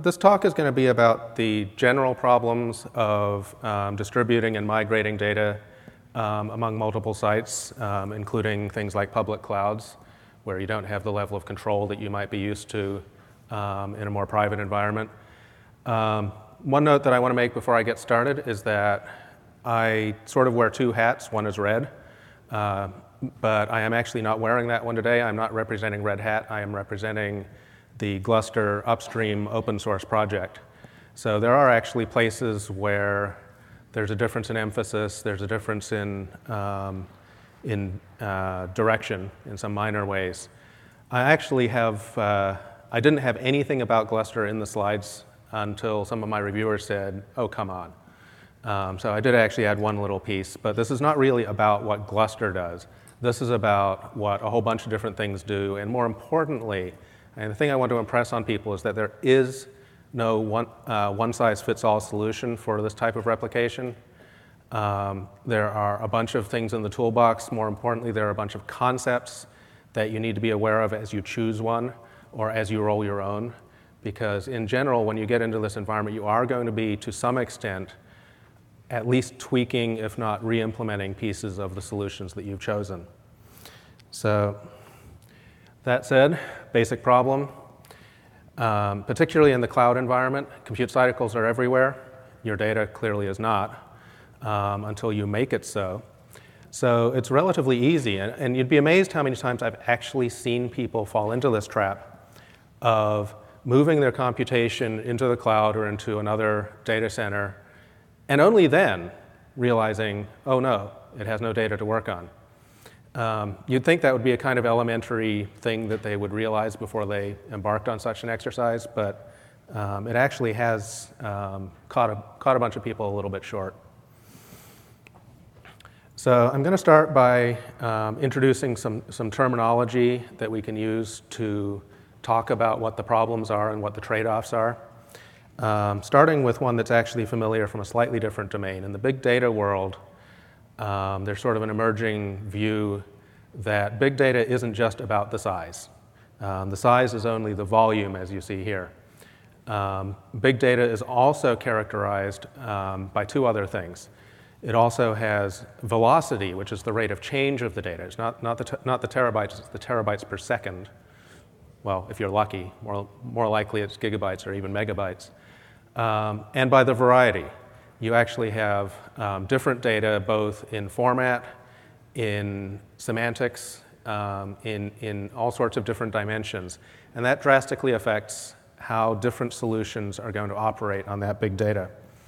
this talk is going to be about the general problems of distributing and migrating data among multiple sites, including things like public clouds, where you don't have the level of control that you might be used to in a more private environment. One note that I want to make before I get started is that I sort of wear two hats. One is red, but I am actually not wearing that one today. I'm not representing Red Hat. I am representing the Gluster upstream open source project. So there are actually places where there's a difference in emphasis, there's a difference in direction in some minor ways. I actually have, I didn't have anything about Gluster in the slides until some of my reviewers said, oh, come on. So I did actually add one little piece, but this is not really about what Gluster does. This is about what a whole bunch of different things do, and more importantly, and the thing I want to impress on people is that there is no one-size-fits-all solution for this type of replication. There are a bunch of things in the toolbox. More importantly, there are a bunch of concepts that you need to be aware of as you choose one or as you roll your own. Because in general, when you get into this environment, you are going to be, to some extent, at least tweaking, if not re-implementing pieces of the solutions that you've chosen. So that said, basic problem. Particularly in the cloud environment, compute cycles are everywhere. Your data clearly is not until you make it so. So it's relatively easy, and you'd be amazed how many times I've actually seen people fall into this trap of moving their computation into the cloud or into another data center, and only then realizing, oh no, it has no data to work on. You'd think that would be a kind of elementary thing that they would realize before they embarked on such an exercise, but it actually has caught a bunch of people a little bit short. So I'm going to start by introducing some terminology that we can use to talk about what the problems are and what the trade-offs are, starting with one that's actually familiar from a slightly different domain. In the big data world, there's sort of an emerging view that big data isn't just about the size. The size is only the volume, as you see here. Big data is also characterized by two other things. It also has velocity, which is the rate of change of the data. It's not the terabytes, it's the terabytes per second. Well, if you're lucky, more likely it's gigabytes or even megabytes. And by the variety. You actually have different data both in format, in semantics, in all sorts of different dimensions. And that drastically affects how different solutions are going to operate on that big data.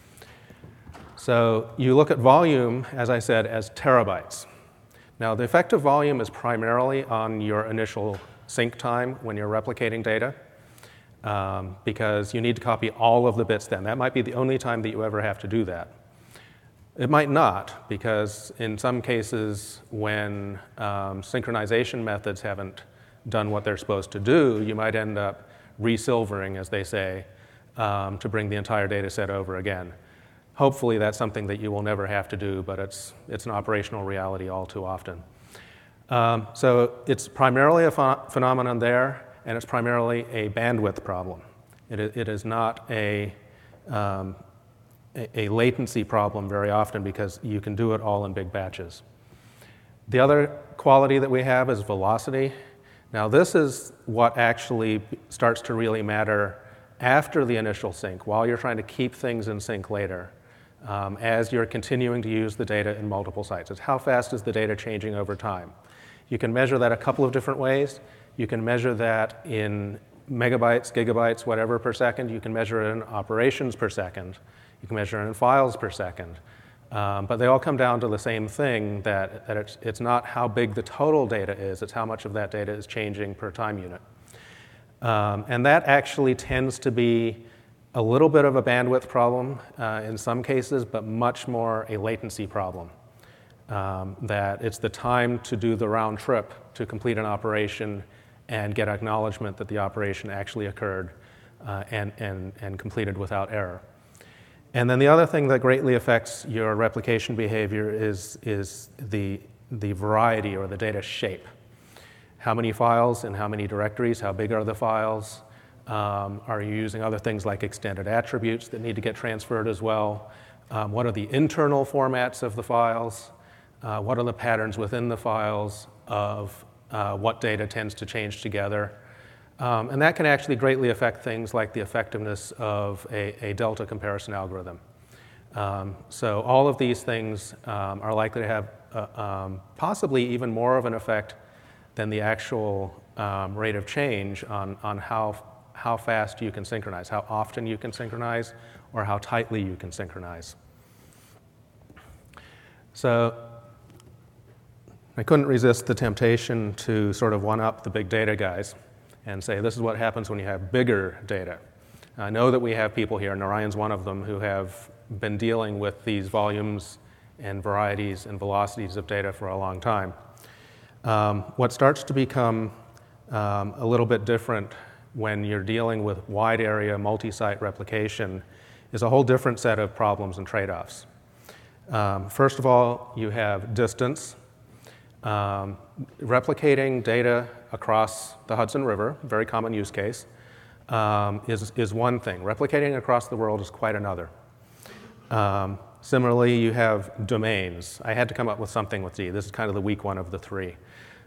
So you look at volume, as I said, as terabytes. Now, the effective volume is primarily on your initial sync time when you're replicating data. Because you need to copy all of the bits then. That might be the only time that you ever have to do that. It might not, because in some cases when synchronization methods haven't done what they're supposed to do, you might end up resilvering, as they say, to bring the entire data set over again. Hopefully that's something that you will never have to do, but it's an operational reality all too often. So it's primarily a phenomenon there, and it's primarily a bandwidth problem. It is not a latency problem very often because you can do it all in big batches. The other quality that we have is velocity. Now this is what actually starts to really matter after the initial sync, while you're trying to keep things in sync later, as you're continuing to use the data in multiple sites. It's how fast is the data changing over time. You can measure that a couple of different ways. You can measure that in megabytes, gigabytes, whatever per second. You can measure it in operations per second. You can measure it in files per second. But they all come down to the same thing, that it's not how big the total data is, it's how much of that data is changing per time unit. And that actually tends to be a little bit of a bandwidth problem in some cases, but much more a latency problem. That it's the time to do the round trip to complete an operation and get acknowledgement that the operation actually occurred and completed without error. And then the other thing that greatly affects your replication behavior is the variety or the data shape. How many files and how many directories, how big are the files, Are you using other things like extended attributes that need to get transferred as well? What are the internal formats of the files? What are the patterns within the files of what data tends to change together? And that can actually greatly affect things like the effectiveness of a delta comparison algorithm. So all of these things are likely to have possibly even more of an effect than the actual rate of change on how fast you can synchronize, how often you can synchronize, or how tightly you can synchronize. So I couldn't resist the temptation to sort of one-up the big data guys and say, this is what happens when you have bigger data. I know that we have people here, Narayan's one of them, who have been dealing with these volumes and varieties and velocities of data for a long time. What starts to become a little bit different when you're dealing with wide area multi-site replication is a whole different set of problems and trade-offs. First of all, you have distance. Replicating data across the Hudson River, very common use case, is one thing. Replicating across the world is quite another. Similarly, you have domains. I had to come up with something with D. This is kind of the weak one of the three.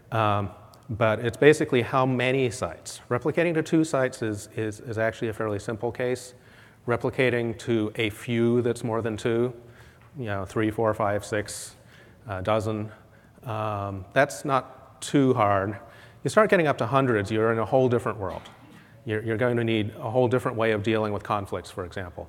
But it's basically how many sites. Replicating to 2 sites is actually a fairly simple case. Replicating to a few that's more than 2, 3, 4, 5, 6, a dozen, that's not too hard. You start getting up to hundreds, you're in a whole different world. You're going to need a whole different way of dealing with conflicts, for example.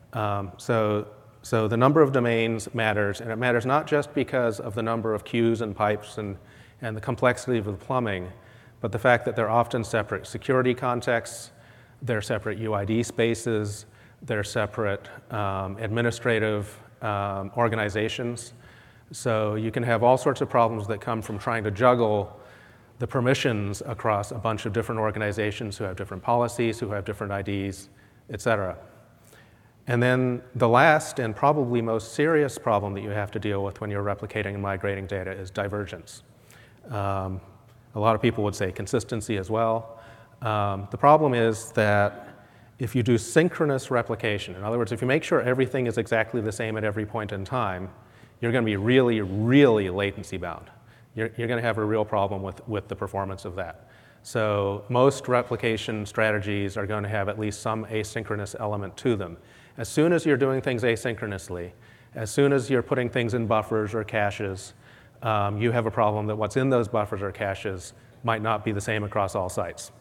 So the number of domains matters, and it matters not just because of the number of queues and pipes and the complexity of the plumbing, but the fact that they're often separate security contexts, they're separate UID spaces, they're separate administrative organizations. So you can have all sorts of problems that come from trying to juggle the permissions across a bunch of different organizations who have different policies, who have different IDs, et cetera. And then the last and probably most serious problem that you have to deal with when you're replicating and migrating data is divergence. A lot of people would say consistency as well. The problem is that if you do synchronous replication, in other words, if you make sure everything is exactly the same at every point in time, you're going to be really, really latency bound. You're going to have a real problem with the performance of that. So most replication strategies are going to have at least some asynchronous element to them. As soon as you're doing things asynchronously, as soon as you're putting things in buffers or caches, you have a problem that what's in those buffers or caches might not be the same across all sites.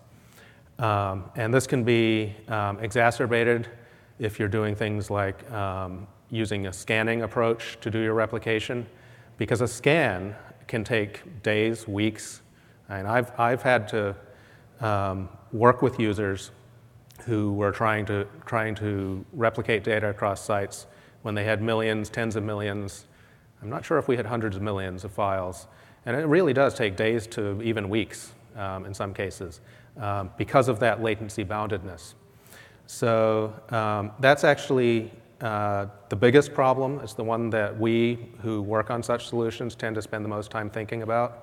And this can be exacerbated if you're doing things like using a scanning approach to do your replication, because a scan can take days, weeks. And I've had to work with users who were trying to replicate data across sites when they had millions, tens of millions. I'm not sure if we had hundreds of millions of files. And it really does take days to even weeks in some cases because of that latency boundedness. So that's actually the biggest problem. It's the one that we who work on such solutions tend to spend the most time thinking about.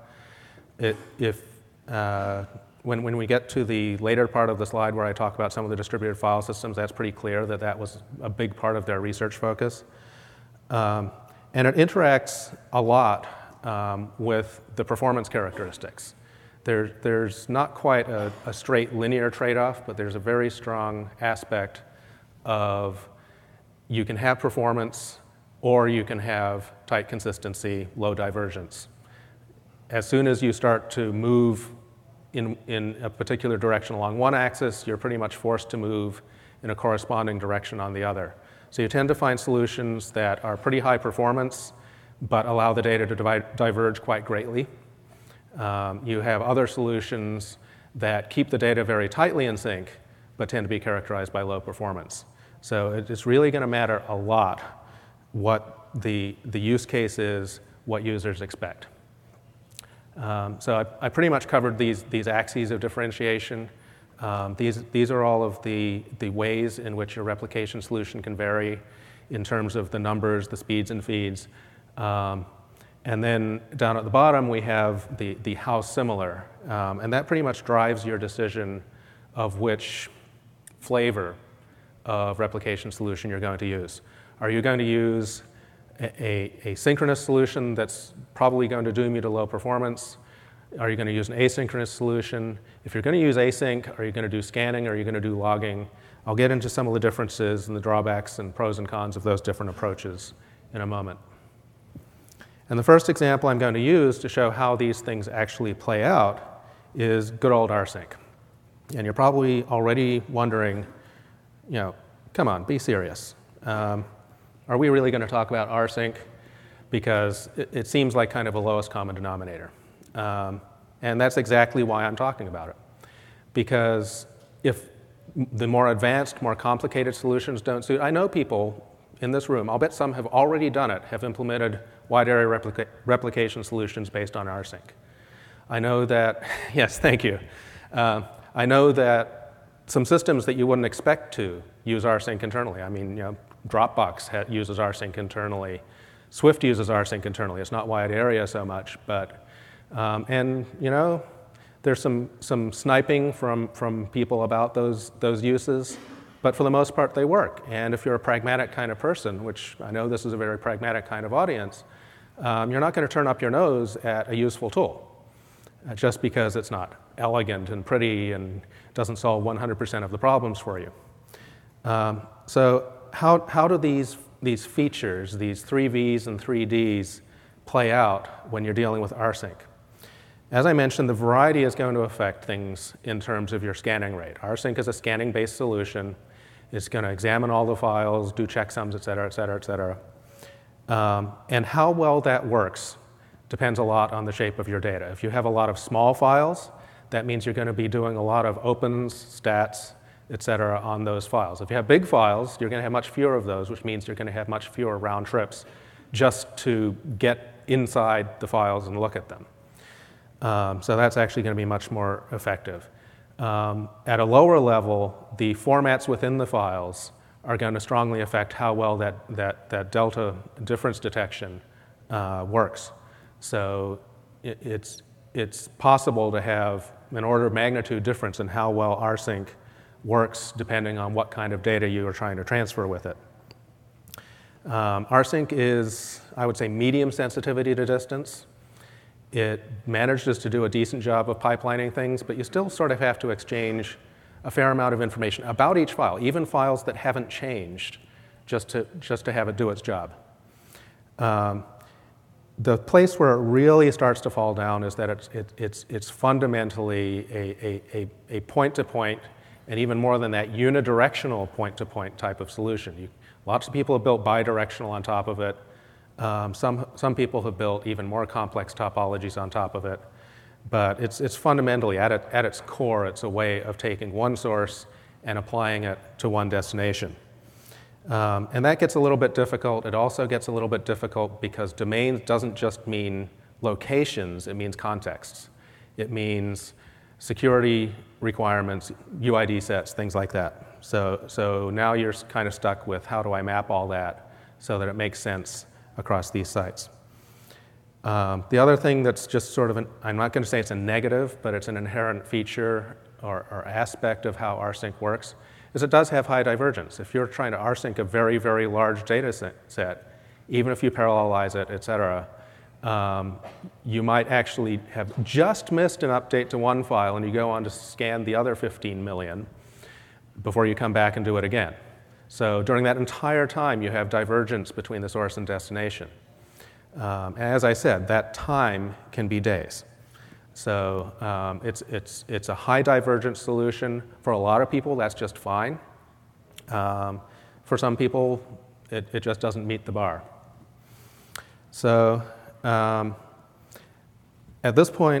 When we get to the later part of the slide where I talk about some of the distributed file systems, that's pretty clear that that was a big part of their research focus. And it interacts a lot with the performance characteristics. There's not quite a straight linear trade-off, but there's a very strong aspect of you can have performance or you can have tight consistency, low divergence. As soon as you start to move in a particular direction along one axis, you're pretty much forced to move in a corresponding direction on the other. So you tend to find solutions that are pretty high performance, but allow the data to diverge quite greatly. You have other solutions that keep the data very tightly in sync, but tend to be characterized by low performance. So it's really going to matter a lot what the use case is, what users expect. So I pretty much covered these axes of differentiation. These are all of the ways in which your replication solution can vary in terms of the numbers, the speeds and feeds. And then down at the bottom, we have the how similar. And that pretty much drives your decision of which flavor of replication solution you're going to use. Are you going to use a synchronous solution that's probably going to doom you to low performance? Are you going to use an asynchronous solution? If you're going to use async, are you going to do scanning? Are you going to do logging? I'll get into some of the differences and the drawbacks and pros and cons of those different approaches in a moment. And the first example I'm going to use to show how these things actually play out is good old rsync. And you're probably already wondering, come on, be serious. Are we really going to talk about rsync? Because it seems like kind of a lowest common denominator. And that's exactly why I'm talking about it. Because if the more advanced, more complicated solutions don't suit, I know people in this room, I'll bet some have already done it, have implemented wide area replication solutions based on rsync. I know that, yes, thank you. I know that some systems that you wouldn't expect to use rsync internally. I mean, Dropbox uses rsync internally. Swift uses rsync internally. It's not wide area so much, but there's some sniping from people about those uses, but for the most part they work. And if you're a pragmatic kind of person, which I know this is a very pragmatic kind of audience, you're not going to turn up your nose at a useful tool just because it's not elegant and pretty and doesn't solve 100% of the problems for you. So how do these features, these 3Vs and 3Ds, play out when you're dealing with rsync? As I mentioned, the variety is going to affect things in terms of your scanning rate. rsync is a scanning-based solution. It's going to examine all the files, do checksums, et cetera, et cetera, et cetera. And how well that works depends a lot on the shape of your data. If you have a lot of small files, that means you're going to be doing a lot of opens, stats, et cetera, on those files. If you have big files, you're going to have much fewer of those, which means you're going to have much fewer round trips just to get inside the files and look at them. So that's actually going to be much more effective. At a lower level, the formats within the files are going to strongly affect how well that delta difference detection works. So it's possible to have an order of magnitude difference in how well rsync works depending on what kind of data you are trying to transfer with it. rsync is, I would say, medium sensitivity to distance. It manages to do a decent job of pipelining things, but you still sort of have to exchange a fair amount of information about each file, even files that haven't changed, just to have it do its job. The place where it really starts to fall down is that it's fundamentally a point-to-point, and even more than that, unidirectional point-to-point type of solution. Lots of people have built bidirectional on top of it. Some people have built even more complex topologies on top of it. But it's fundamentally, at its core, it's a way of taking one source and applying it to one destination. And that gets a little bit difficult. It also gets a little bit difficult because domains doesn't just mean locations, it means contexts. It means security requirements, UID sets, things like that. So now you're kind of stuck with how do I map all that so that it makes sense across these sites. The other thing that's just sort of, I'm not going to say it's a negative, but it's an inherent feature or aspect of how rsync works, is it does have high divergence. If you're trying to rsync a very, very large data set, even if you parallelize it, et cetera, you might actually have just missed an update to one file and you go on to scan the other 15 million before you come back and do it again. So during that entire time, you have divergence between the source and destination. As I said, that time can be days. So it's a high divergence solution. For a lot of people, that's just fine. For some people, it just doesn't meet the bar. So at this point,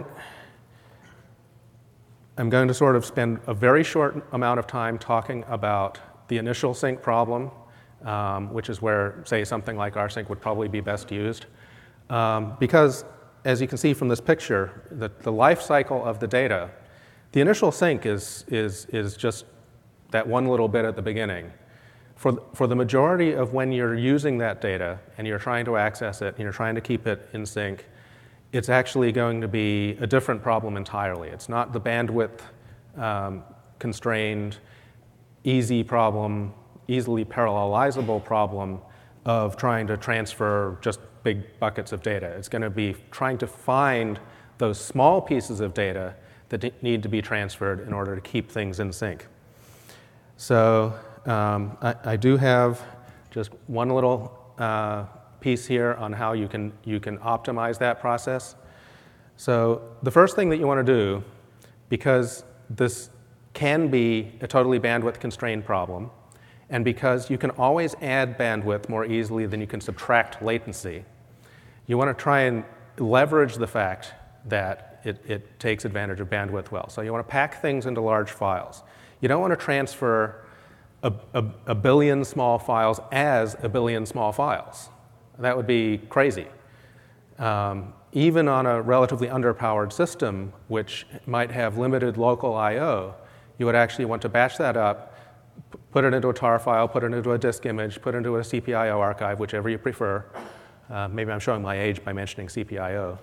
I'm going to sort of spend a very short amount of time talking about the initial sync problem, which is where, say, something like rsync would probably be best used. Because, as you can see from this picture, the life cycle of the data, the initial sync is just that one little bit at the beginning. For the majority of when you're using that data and you're trying to access it and you're trying to keep it in sync, it's actually going to be a different problem entirely. It's not the bandwidth constrained. easily parallelizable problem of trying to transfer just big buckets of data. It's going to be trying to find those small pieces of data that need to be transferred in order to keep things in sync. So I do have just one little piece here on how you can optimize that process. So the first thing that you want to do, because this can be a totally bandwidth-constrained problem, and because you can always add bandwidth more easily than you can subtract latency, you want to try and leverage the fact that it takes advantage of bandwidth well. So you want to pack things into large files. You don't want to transfer a billion small files as a billion small files. That would be crazy. Even on a relatively underpowered system, which might have limited local I/O, you would actually want to batch that up, put it into a tar file, put it into a disk image, put it into a CPIO archive, whichever you prefer. Maybe I'm showing my age by mentioning CPIO.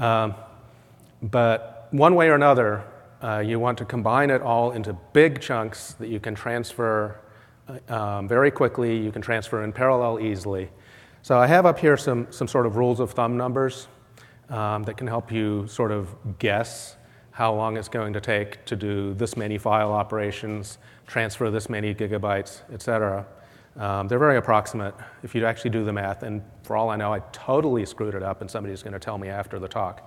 But one way or another, you want to combine it all into big chunks that you can transfer very quickly, you can transfer in parallel easily. So I have up here some sort of rules of thumb numbers that can help you sort of guess how long it's going to take to do this many file operations, transfer this many gigabytes, et cetera. They're very approximate if you actually do the math, and for all I know, I totally screwed it up, and somebody's going to tell me after the talk.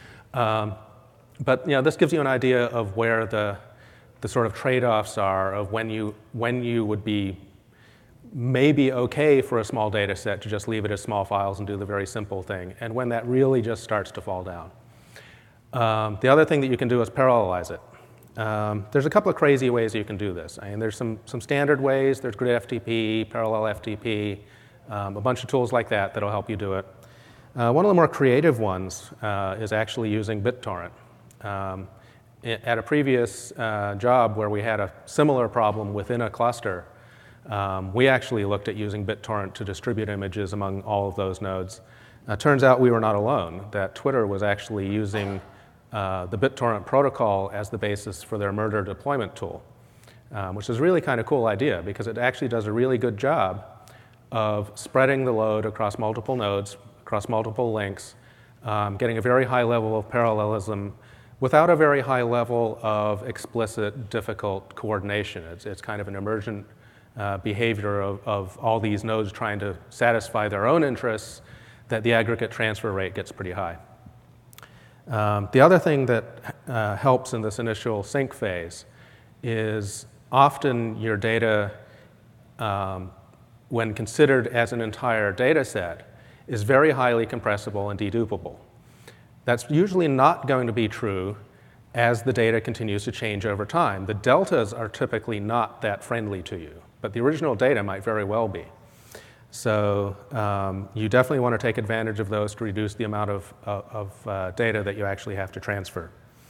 But this gives you an idea of where the sort of trade-offs are of when you would be maybe okay for a small data set to just leave it as small files and do the very simple thing, and when that really just starts to fall down. The other thing that you can do is parallelize it. There's a couple of crazy ways you can do this. I mean, there's some standard ways. There's grid FTP, parallel FTP, a bunch of tools like that that'll help you do it. One of the more creative ones is actually using BitTorrent. At a previous job where we had a similar problem within a cluster, we actually looked at using BitTorrent to distribute images among all of those nodes. Turns out we were not alone, that Twitter was actually using the BitTorrent protocol as the basis for their murder deployment tool, which is a really kind of cool idea because it actually does a really good job of spreading the load across multiple nodes, across multiple links, getting a very high level of parallelism without a very high level of explicit, difficult coordination. It's kind of an emergent behavior of all these nodes trying to satisfy their own interests that the aggregate transfer rate gets pretty high. The other thing that helps in this initial sync phase is often your data, when considered as an entire data set, is very highly compressible and dedupable. That's usually not going to be true as the data continues to change over time. The deltas are typically not that friendly to you, but the original data might very well be. So you definitely want to take advantage of those to reduce the amount of data that you actually have to transfer.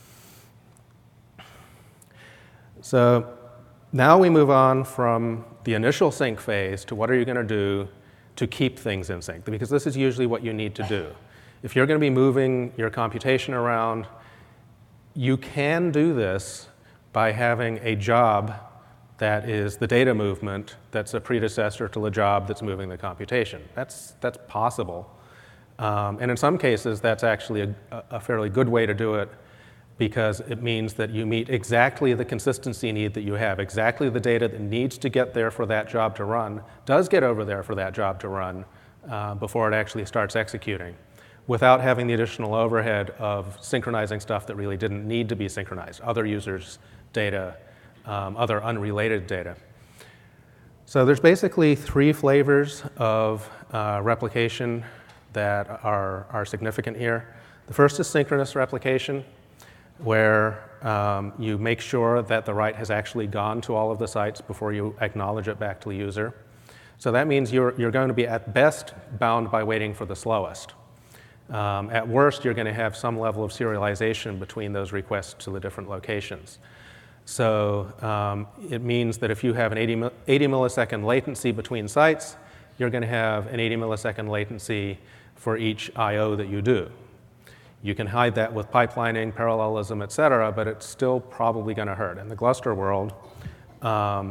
So now we move on from the initial sync phase to what are you going to do to keep things in sync, because this is usually what you need to do. If you're going to be moving your computation around, you can do this by having a job that is the data movement that's a predecessor to the job that's moving the computation. That's possible. And in some cases, that's actually a fairly good way to do it because it means that you meet exactly the consistency need that you have. Exactly the data that needs to get there for that job to run does get over there for that job to run before it actually starts executing, without having the additional overhead of synchronizing stuff that really didn't need to be synchronized, other users' data, other unrelated data. So there's basically three flavors of replication that are significant here. The first is synchronous replication, where you make sure that the write has actually gone to all of the sites before you acknowledge it back to the user. So that means you're going to be at best bound by waiting for the slowest. At worst, you're going to have some level of serialization between those requests to the different locations. So it means that if you have an 80 millisecond latency between sites, you're going to have an 80 millisecond latency for each I/O that you do. You can hide that with pipelining, parallelism, et cetera, but it's still probably going to hurt. In the Gluster world,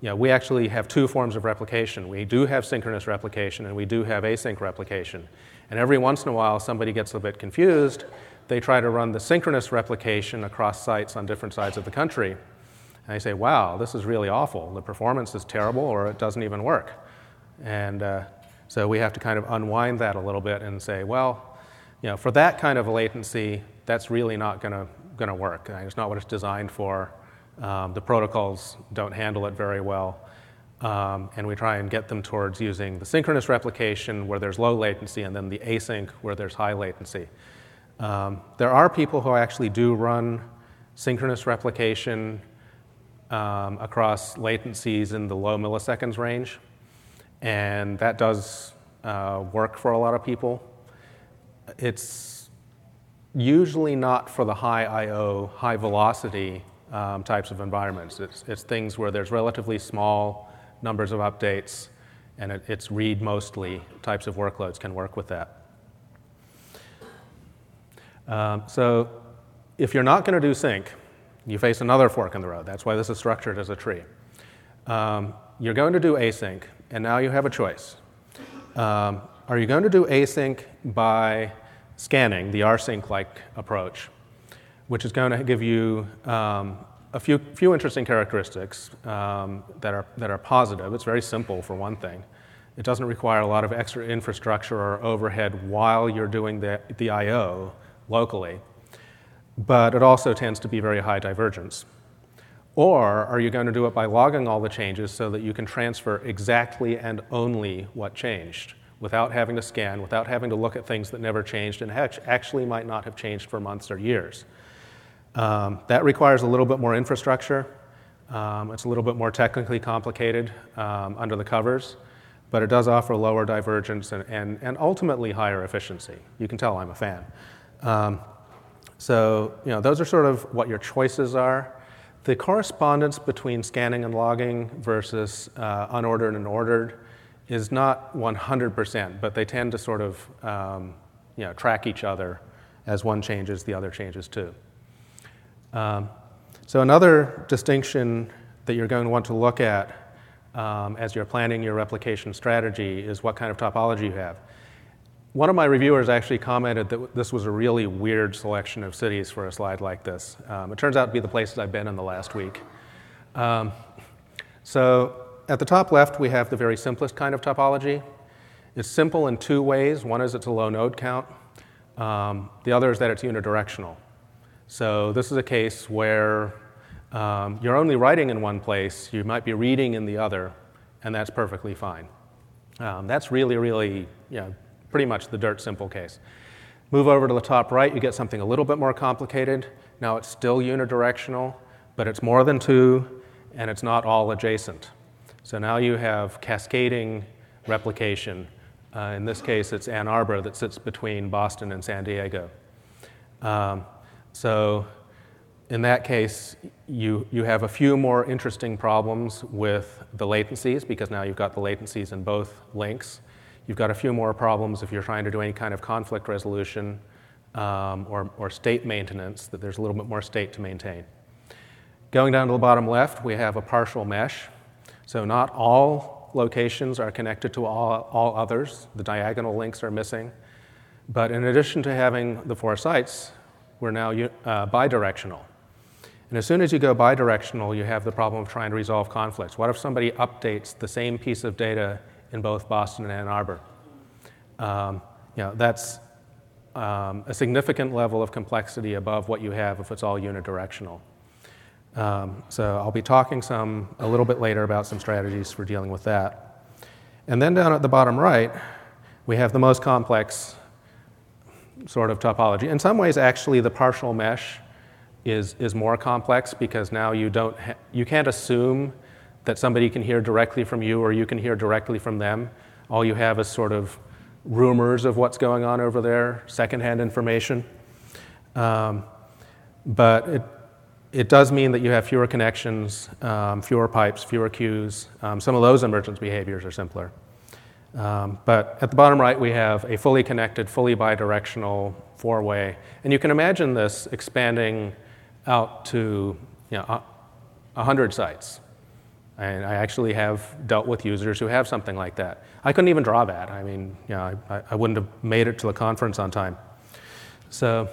we actually have two forms of replication. We do have synchronous replication, and we do have async replication. And every once in a while, somebody gets a bit confused. They try to run the synchronous replication across sites on different sides of the country. And they say, wow, this is really awful. The performance is terrible, or it doesn't even work. And so we have to kind of unwind that a little bit and say, well, for that kind of a latency, that's really not going to work. It's not what it's designed for. The protocols don't handle it very well. And we try and get them towards using the synchronous replication where there's low latency, and then the async where there's high latency. There are people who actually do run synchronous replication across latencies in the low milliseconds range, and that does work for a lot of people. It's usually not for the high I/O, high velocity types of environments. It's things where there's relatively small numbers of updates, and it's read-mostly types of workloads can work with that. So if you're not going to do sync, you face another fork in the road. That's why this is structured as a tree. You're going to do async, and now you have a choice. Are you going to do async by scanning, the rsync-like approach, which is going to give you a few interesting characteristics that are positive. It's very simple, for one thing. It doesn't require a lot of extra infrastructure or overhead while you're doing the I/O locally, but it also tends to be very high divergence. Or are you going to do it by logging all the changes so that you can transfer exactly and only what changed without having to scan, without having to look at things that never changed and actually might not have changed for months or years? That requires a little bit more infrastructure. It's a little bit more technically complicated under the covers, but it does offer lower divergence and ultimately higher efficiency. You can tell I'm a fan. So those are sort of what your choices are. The correspondence between scanning and logging versus unordered and ordered is not 100%, but they tend to sort of track each other. As one changes, the other changes too. So another distinction that you're going to want to look at as you're planning your replication strategy is what kind of topology you have. One of my reviewers actually commented that this was a really weird selection of cities for a slide like this. It turns out to be the places I've been in the last week. So at the top left, we have the very simplest kind of topology. It's simple in two ways. One is it's a low node count. The other is that it's unidirectional. So this is a case where you're only writing in one place, you might be reading in the other, and that's perfectly fine. That's really, pretty much the dirt simple case. Move over to the top right, you get something a little bit more complicated. Now it's still unidirectional, but it's more than two, and it's not all adjacent. So now you have cascading replication. In this case, it's Ann Arbor that sits between Boston and San Diego. So in that case, you have a few more interesting problems with the latencies, because now you've got the latencies in both links. You've got a few more problems if you're trying to do any kind of conflict resolution or state maintenance, that there's a little bit more state to maintain. Going down to the bottom left, we have a partial mesh. So not all locations are connected to all others. The diagonal links are missing. But in addition to having the four sites, we're now bidirectional. And as soon as you go bidirectional, you have the problem of trying to resolve conflicts. What if somebody updates the same piece of data in both Boston and Ann Arbor? That's a significant level of complexity above what you have if it's all unidirectional. So I'll be talking a little bit later about some strategies for dealing with that. And then down at the bottom right, we have the most complex sort of topology. In some ways, actually, the partial mesh is more complex, because now you can't assume that somebody can hear directly from you or you can hear directly from them. All you have is sort of rumors of what's going on over there, secondhand information. But it does mean that you have fewer connections, fewer pipes, fewer queues. Some of those emergence behaviors are simpler. But at the bottom right, we have a fully connected, fully bidirectional four-way. And you can imagine this expanding out to 100 sites. And I actually have dealt with users who have something like that. I couldn't even draw that. I mean, I wouldn't have made it to the conference on time. So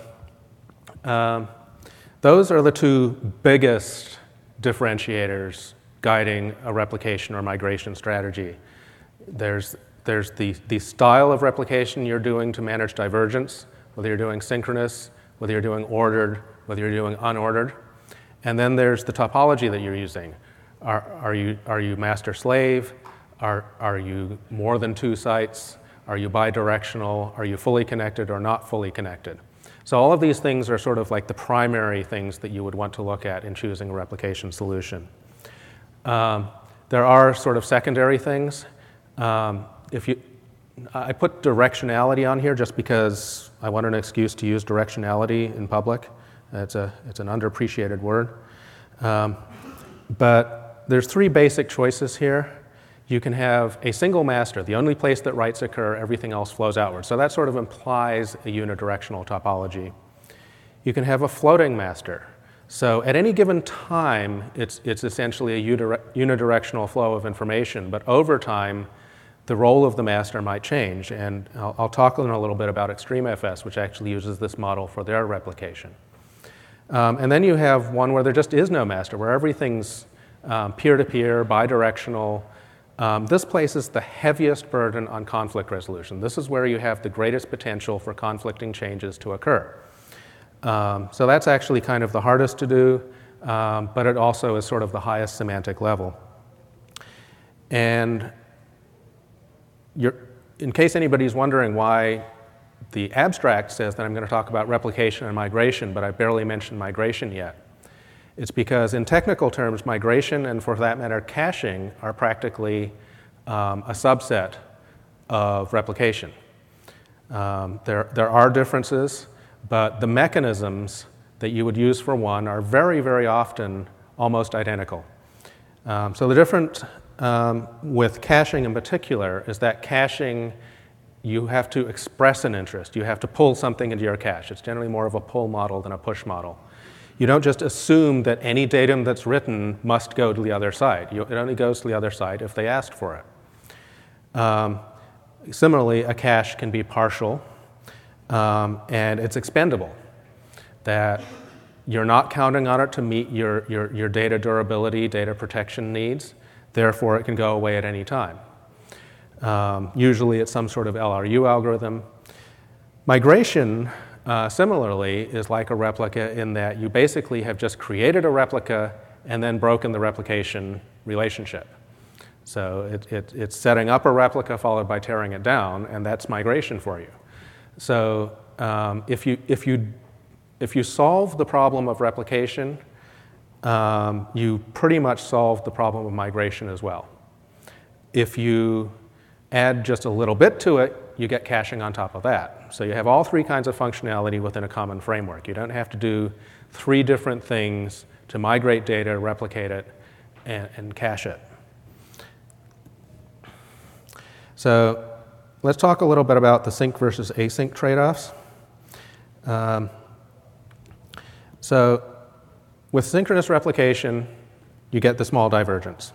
those are the two biggest differentiators guiding a replication or migration strategy. There's the style of replication you're doing to manage divergence, whether you're doing synchronous, whether you're doing ordered, whether you're doing unordered. And then there's the topology that you're using. Are you master-slave? Are you more than two sites? Are you bidirectional? Are you fully connected or not fully connected? So all of these things are sort of like the primary things that you would want to look at in choosing a replication solution. There are sort of secondary things. I put directionality on here just because I wanted an excuse to use directionality in public. It's an underappreciated word. But there's three basic choices here. You can have a single master, the only place that writes occur, everything else flows outward. So that sort of implies a unidirectional topology. You can have a floating master. So at any given time, it's essentially a unidirectional flow of information, but over time, the role of the master might change. And I'll talk in a little bit about ExtremeFS, which actually uses this model for their replication. And then you have one where there just is no master, where everything's peer-to-peer, bidirectional. This places the heaviest burden on conflict resolution. This is where you have the greatest potential for conflicting changes to occur. So that's actually kind of the hardest to do, but it also is sort of the highest semantic level. And in case anybody's wondering why the abstract says that I'm going to talk about replication and migration, but I barely mentioned migration yet, it's because in technical terms, migration and for that matter caching are practically a subset of replication. There are differences, but the mechanisms that you would use for one are very, very often almost identical. So the difference with caching in particular is that caching, you have to express an interest. You have to pull something into your cache. It's generally more of a pull model than a push model. You don't just assume that any datum that's written must go to the other side. It only goes to the other side if they asked for it. Similarly, a cache can be partial, and it's expendable. That you're not counting on it to meet your data durability, data protection needs. Therefore, it can go away at any time. Usually, it's some sort of LRU algorithm. Migration, similarly, is like a replica in that you basically have just created a replica and then broken the replication relationship. So it's setting up a replica followed by tearing it down, and that's migration for you. So if you solve the problem of replication, you pretty much solve the problem of migration as well. If you add just a little bit to it, you get caching on top of that. So you have all three kinds of functionality within a common framework. You don't have to do three different things to migrate data, replicate it, and cache it. So let's talk a little bit about the sync versus async trade-offs. So with synchronous replication, you get the small divergence.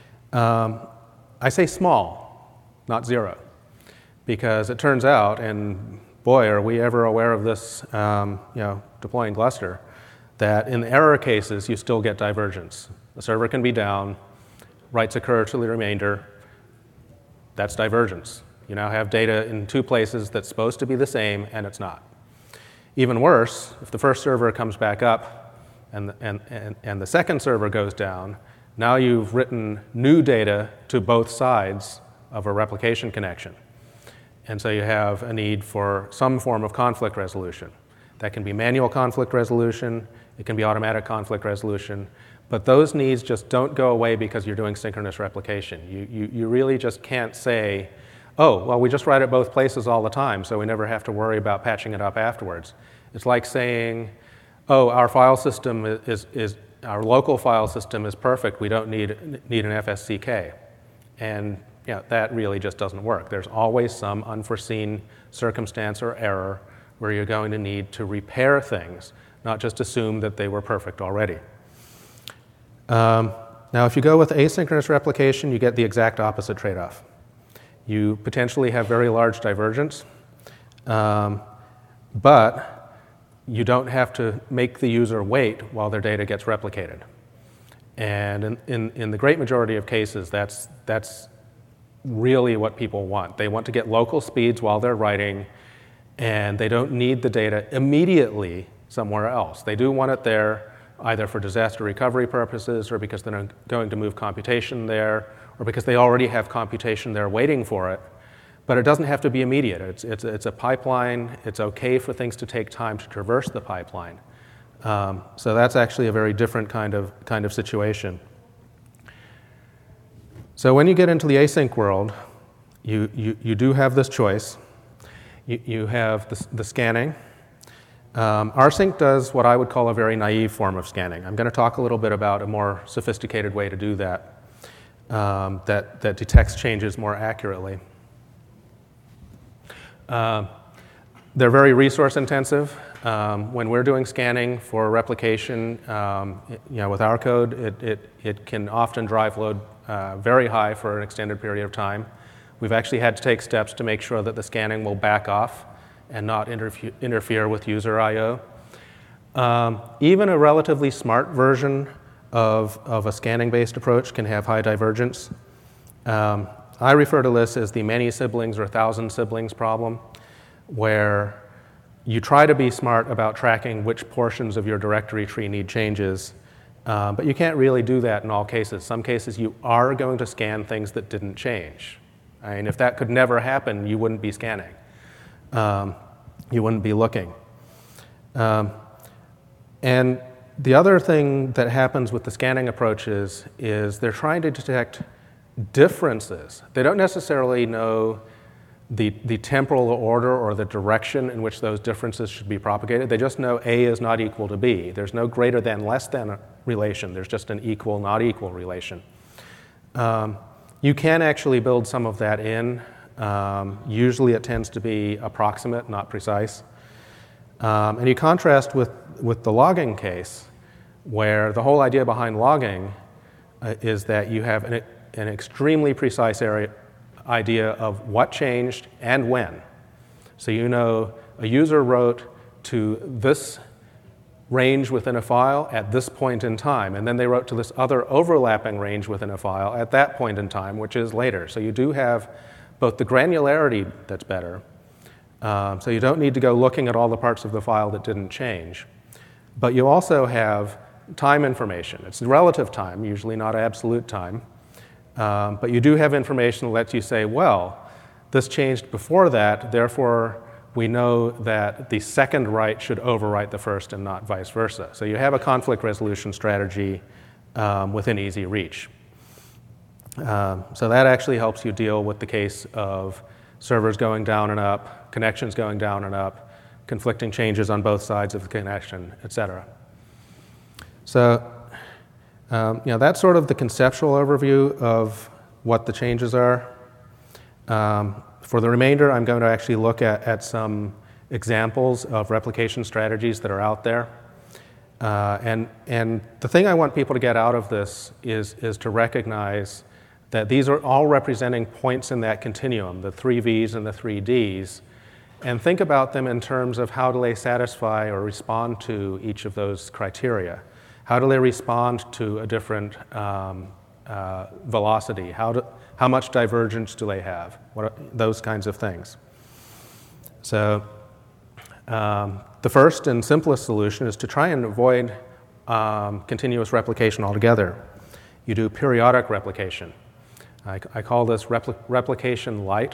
I say small, not zero, because it turns out, and boy, are we ever aware of this, deploying Gluster, that in the error cases, you still get divergence. The server can be down, writes occur to the remainder. That's divergence. You now have data in two places that's supposed to be the same, and it's not. Even worse, if the first server comes back up and the second server goes down, now you've written new data to both sides of a replication connection. And so you have a need for some form of conflict resolution. That can be manual conflict resolution, it can be automatic conflict resolution, but those needs just don't go away because you're doing synchronous replication. You really just can't say, oh, well, we just write it both places all the time, so we never have to worry about patching it up afterwards. It's like saying, oh, our file system our local file system is perfect, we don't need an FSCK. And that really just doesn't work. There's always some unforeseen circumstance or error where you're going to need to repair things, not just assume that they were perfect already. Now, if you go with asynchronous replication, you get the exact opposite trade-off. You potentially have very large divergence, but you don't have to make the user wait while their data gets replicated. And in the great majority of cases, that's really what people want. They want to get local speeds while they're writing, and they don't need the data immediately somewhere else. They do want it there either for disaster recovery purposes or because they're going to move computation there or because they already have computation there waiting for it. But it doesn't have to be immediate. It's a pipeline. It's okay for things to take time to traverse the pipeline. So that's actually a very different kind of situation. So when you get into the async world, you do have this choice. You have the scanning. rsync does what I would call a very naive form of scanning. I'm going to talk a little bit about a more sophisticated way to do that, that detects changes more accurately. They're very resource intensive. When we're doing scanning for replication, with our code, it can often drive load very high for an extended period of time. We've actually had to take steps to make sure that the scanning will back off and not interfere with user I/O. Even a relatively smart version of a scanning-based approach can have high divergence. I refer to this as the many siblings or thousand siblings problem, where you try to be smart about tracking which portions of your directory tree need changes, but you can't really do that in all cases. Some cases you are going to scan things that didn't change. I mean, if that could never happen, you wouldn't be scanning. You wouldn't be looking. And the other thing that happens with the scanning approaches is they're trying to detect differences. They don't necessarily know the temporal order or the direction in which those differences should be propagated. They just know A is not equal to B. There's no greater than, less than relation. There's just an equal, not equal relation. You can actually build some of that in. Usually it tends to be approximate, not precise. And you contrast with the logging case, where the whole idea behind logging is that you have an extremely precise idea of what changed and when. So you know a user wrote to this range within a file at this point in time, and then they wrote to this other overlapping range within a file at that point in time, which is later. So you do have both the granularity that's better, so you don't need to go looking at all the parts of the file that didn't change, but you also have time information. It's relative time, usually not absolute time. But you do have information that lets you say, well, this changed before that, therefore we know that the second write should overwrite the first and not vice versa. So you have a conflict resolution strategy within easy reach. So that actually helps you deal with the case of servers going down and up, connections going down and up, conflicting changes on both sides of the connection, et cetera. So that's sort of the conceptual overview of what the changes are. For the remainder, I'm going to actually look at some examples of replication strategies that are out there. And the thing I want people to get out of this is to recognize that these are all representing points in that continuum, the 3 V's and the 3 D's, and think about them in terms of how do they satisfy or respond to each of those criteria. How do they respond to a different velocity? How much divergence do they have? Those kinds of things. So the first and simplest solution is to try and avoid continuous replication altogether. You do periodic replication. I call this replication light.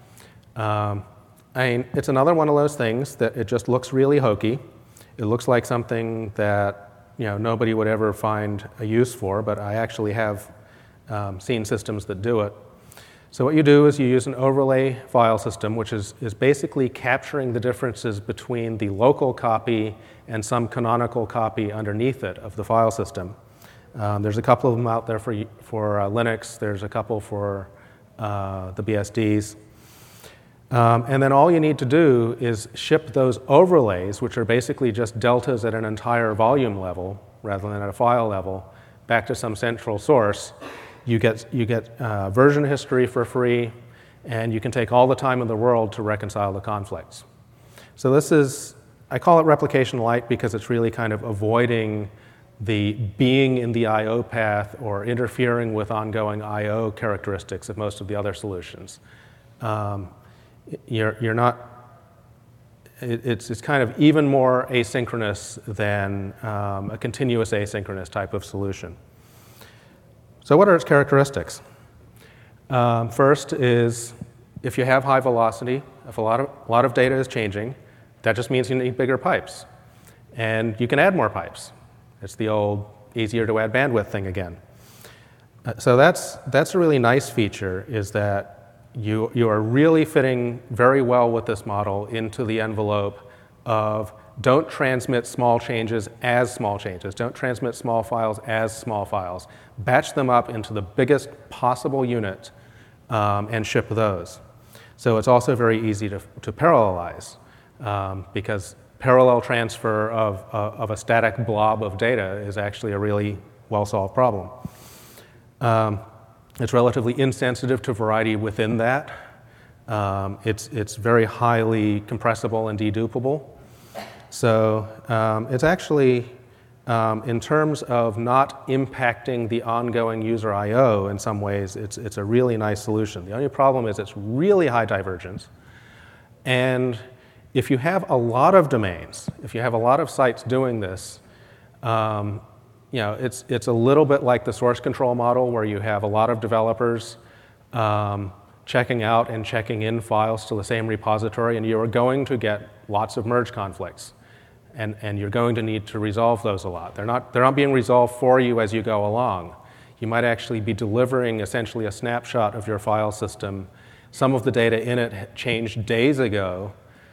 It's another one of those things that it just looks really hokey. It looks like something that nobody would ever find a use for, but I actually have seen systems that do it. So what you do is you use an overlay file system, which is basically capturing the differences between the local copy and some canonical copy underneath it of the file system. There's a couple of them out there for Linux. There's a couple for the BSDs. And then all you need to do is ship those overlays, which are basically just deltas at an entire volume level rather than at a file level, back to some central source, you get version history for free, and you can take all the time in the world to reconcile the conflicts. So this is, I call it replication light because it's really kind of avoiding the being in the I/O path or interfering with ongoing I/O characteristics of most of the other solutions. You're not. It's kind of even more asynchronous than a continuous asynchronous type of solution. So what are its characteristics? First is if you have high velocity, if a lot of data is changing, that just means you need bigger pipes. And you can add more pipes. It's the old easier to add bandwidth thing again. So that's a really nice feature, is that you are really fitting very well with this model into the envelope of don't transmit small changes as small changes. Don't transmit small files as small files. Batch them up into the biggest possible unit and ship those. So it's also very easy to parallelize because parallel transfer of a static blob of data is actually a really well-solved problem. It's relatively insensitive to variety within that. It's very highly compressible and dedupable. So it's actually, in terms of not impacting the ongoing user I/O in some ways, it's a really nice solution. The only problem is it's really high divergence. And if you have a lot of domains, if you have a lot of sites doing this, it's a little bit like the source control model where you have a lot of developers checking out and checking in files to the same repository, and you are going to get lots of merge conflicts. And you're going to need to resolve those a lot. They're not being resolved for you as you go along. You might actually be delivering essentially a snapshot of your file system. Some of the data in it changed days ago,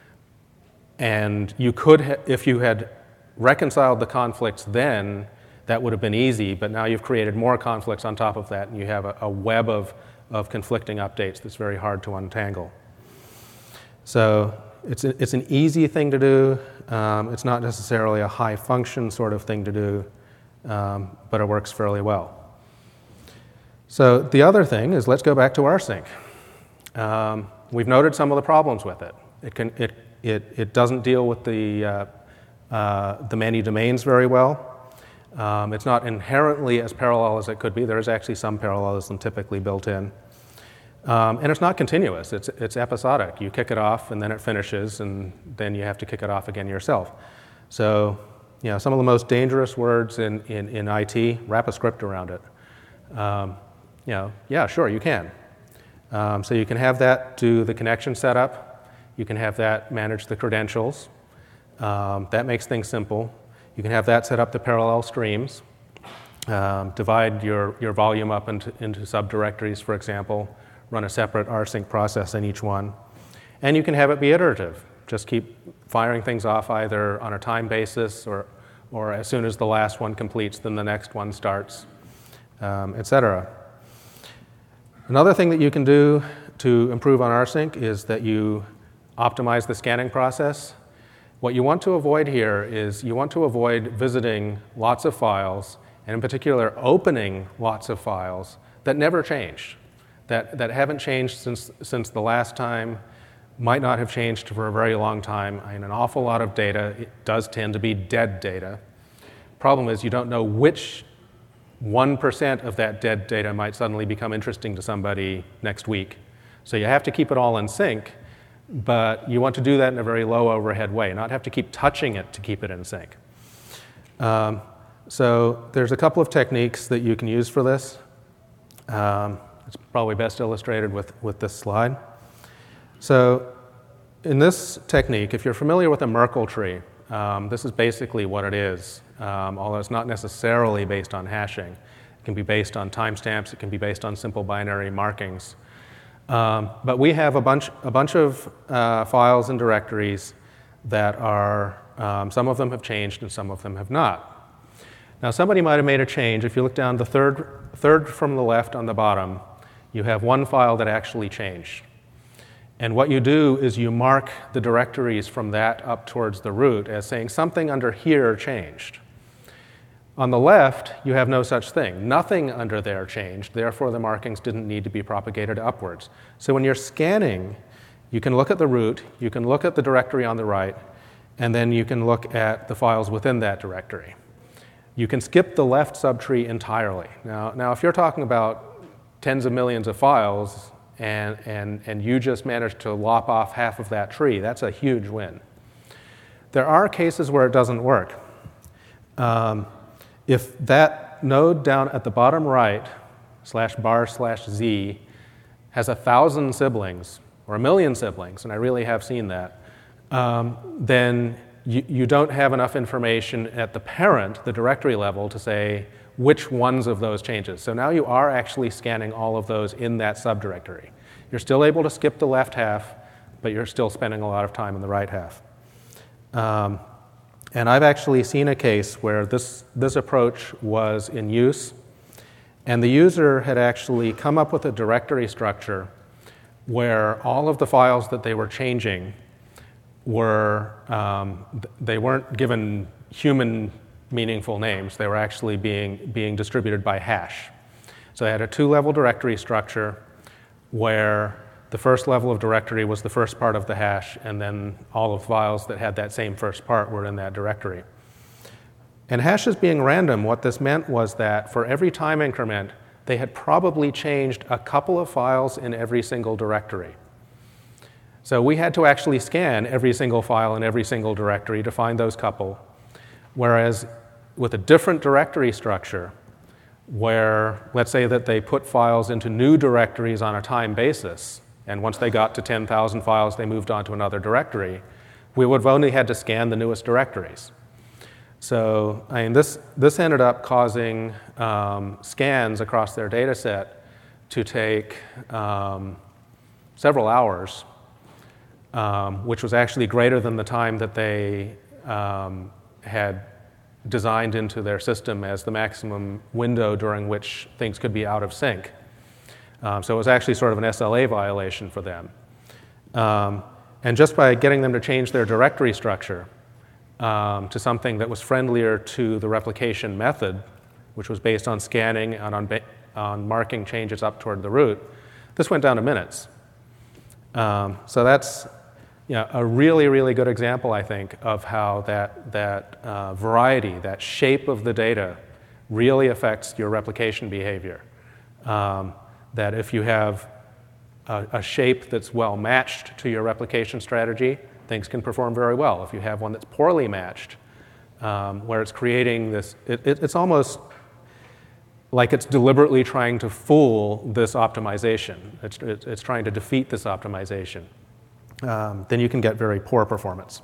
and you could, if you had reconciled the conflicts then, that would have been easy, but now you've created more conflicts on top of that, and you have a web of conflicting updates that's very hard to untangle. So it's an easy thing to do. It's not necessarily a high function sort of thing to do, but it works fairly well. So the other thing is, let's go back to rsync. We've noted some of the problems with it. It doesn't deal with the many domains very well. It's not inherently as parallel as it could be. There is actually some parallelism typically built in. And it's not continuous. It's episodic. You kick it off, and then it finishes, and then you have to kick it off again yourself. So, some of the most dangerous words in IT, wrap a script around it. Yeah, sure, you can. So you can have that do the connection setup. You can have that manage the credentials. That makes things simple. You can have that set up the parallel streams, divide your volume up into subdirectories, for example, run a separate rsync process in each one. And you can have it be iterative. Just keep firing things off either on a time basis or as soon as the last one completes, then the next one starts, etc. Another thing that you can do to improve on rsync is that you optimize the scanning process. What you want to avoid here is you want to avoid visiting lots of files, and in particular opening lots of files that never changed, that haven't changed since the last time, might not have changed for a very long time. And an awful lot of data, it does tend to be dead data. Problem is you don't know which 1% of that dead data might suddenly become interesting to somebody next week. So you have to keep it all in sync. But you want to do that in a very low overhead way, not have to keep touching it to keep it in sync. So there's a couple of techniques that you can use for this. It's probably best illustrated with this slide. So in this technique, if you're familiar with a Merkle tree, this is basically what it is, although it's not necessarily based on hashing. It can be based on timestamps. It can be based on simple binary markings. But we have a bunch of files and directories that are, some of them have changed and some of them have not. Now, somebody might have made a change. If you look down the third from the left on the bottom, you have one file that actually changed. And what you do is you mark the directories from that up towards the root as saying something under here changed. On the left, you have no such thing. Nothing under there changed, therefore the markings didn't need to be propagated upwards. So when you're scanning, you can look at the root, you can look at the directory on the right, and then you can look at the files within that directory. You can skip the left subtree entirely. Now if you're talking about tens of millions of files and you just managed to lop off half of that tree, that's a huge win. There are cases where it doesn't work. If that node down at the bottom right, /bar/z, has 1,000 siblings or 1,000,000 siblings, and I really have seen that, then you don't have enough information at the parent, the directory level, to say which ones of those changes. So now you are actually scanning all of those in that subdirectory. You're still able to skip the left half, but you're still spending a lot of time in the right half. And I've actually seen a case where this approach was in use, and the user had actually come up with a directory structure where all of the files that they were changing they weren't given human meaningful names. They were actually being distributed by hash. So they had a two-level directory structure where the first level of directory was the first part of the hash, and then all of the files that had that same first part were in that directory. And hashes being random, what this meant was that for every time increment, they had probably changed a couple of files in every single directory. So we had to actually scan every single file in every single directory to find those couple, whereas with a different directory structure, where let's say that they put files into new directories on a time basis, and once they got to 10,000 files, they moved on to another directory, we would have only had to scan the newest directories. So this ended up causing scans across their data set to take several hours, which was actually greater than the time that they had designed into their system as the maximum window during which things could be out of sync. So it was actually sort of an SLA violation for them. And just by getting them to change their directory structure to something that was friendlier to the replication method, which was based on scanning and on marking changes up toward the root, this went down to minutes. So that's a really, really good example, I think, of how that variety, that shape of the data, really affects your replication behavior. That if you have a shape that's well matched to your replication strategy, things can perform very well. If you have one that's poorly matched, where it's creating this, it's almost like it's deliberately trying to fool this optimization. It's trying to defeat this optimization. Then you can get very poor performance.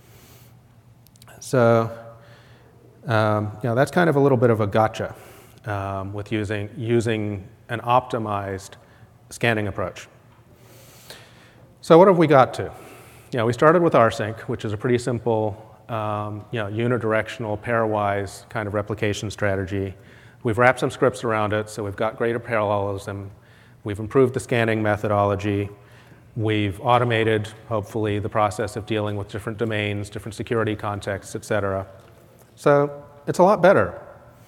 So, that's kind of a little bit of a gotcha with using an optimized scanning approach. So what have we got to? We started with rsync, which is a pretty simple, unidirectional, pairwise kind of replication strategy. We've wrapped some scripts around it, so we've got greater parallelism. We've improved the scanning methodology. We've automated, hopefully, the process of dealing with different domains, different security contexts, et cetera. So it's a lot better.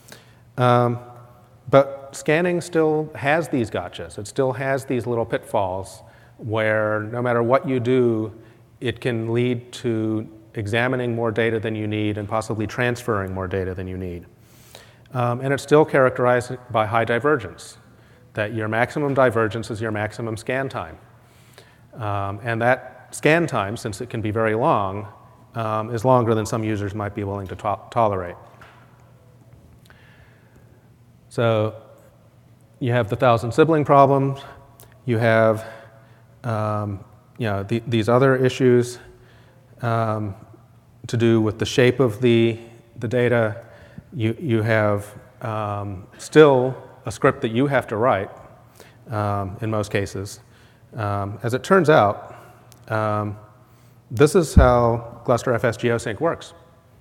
But scanning still has these gotchas. It still has these little pitfalls where no matter what you do, it can lead to examining more data than you need and possibly transferring more data than you need. And it's still characterized by high divergence, that your maximum divergence is your maximum scan time. And that scan time, since it can be very long, is longer than some users might be willing to tolerate. So you have the 1,000 sibling problems. You have these other issues to do with the shape of the data. You have still a script that you have to write in most cases. As it turns out, this is how GlusterFS geosync works.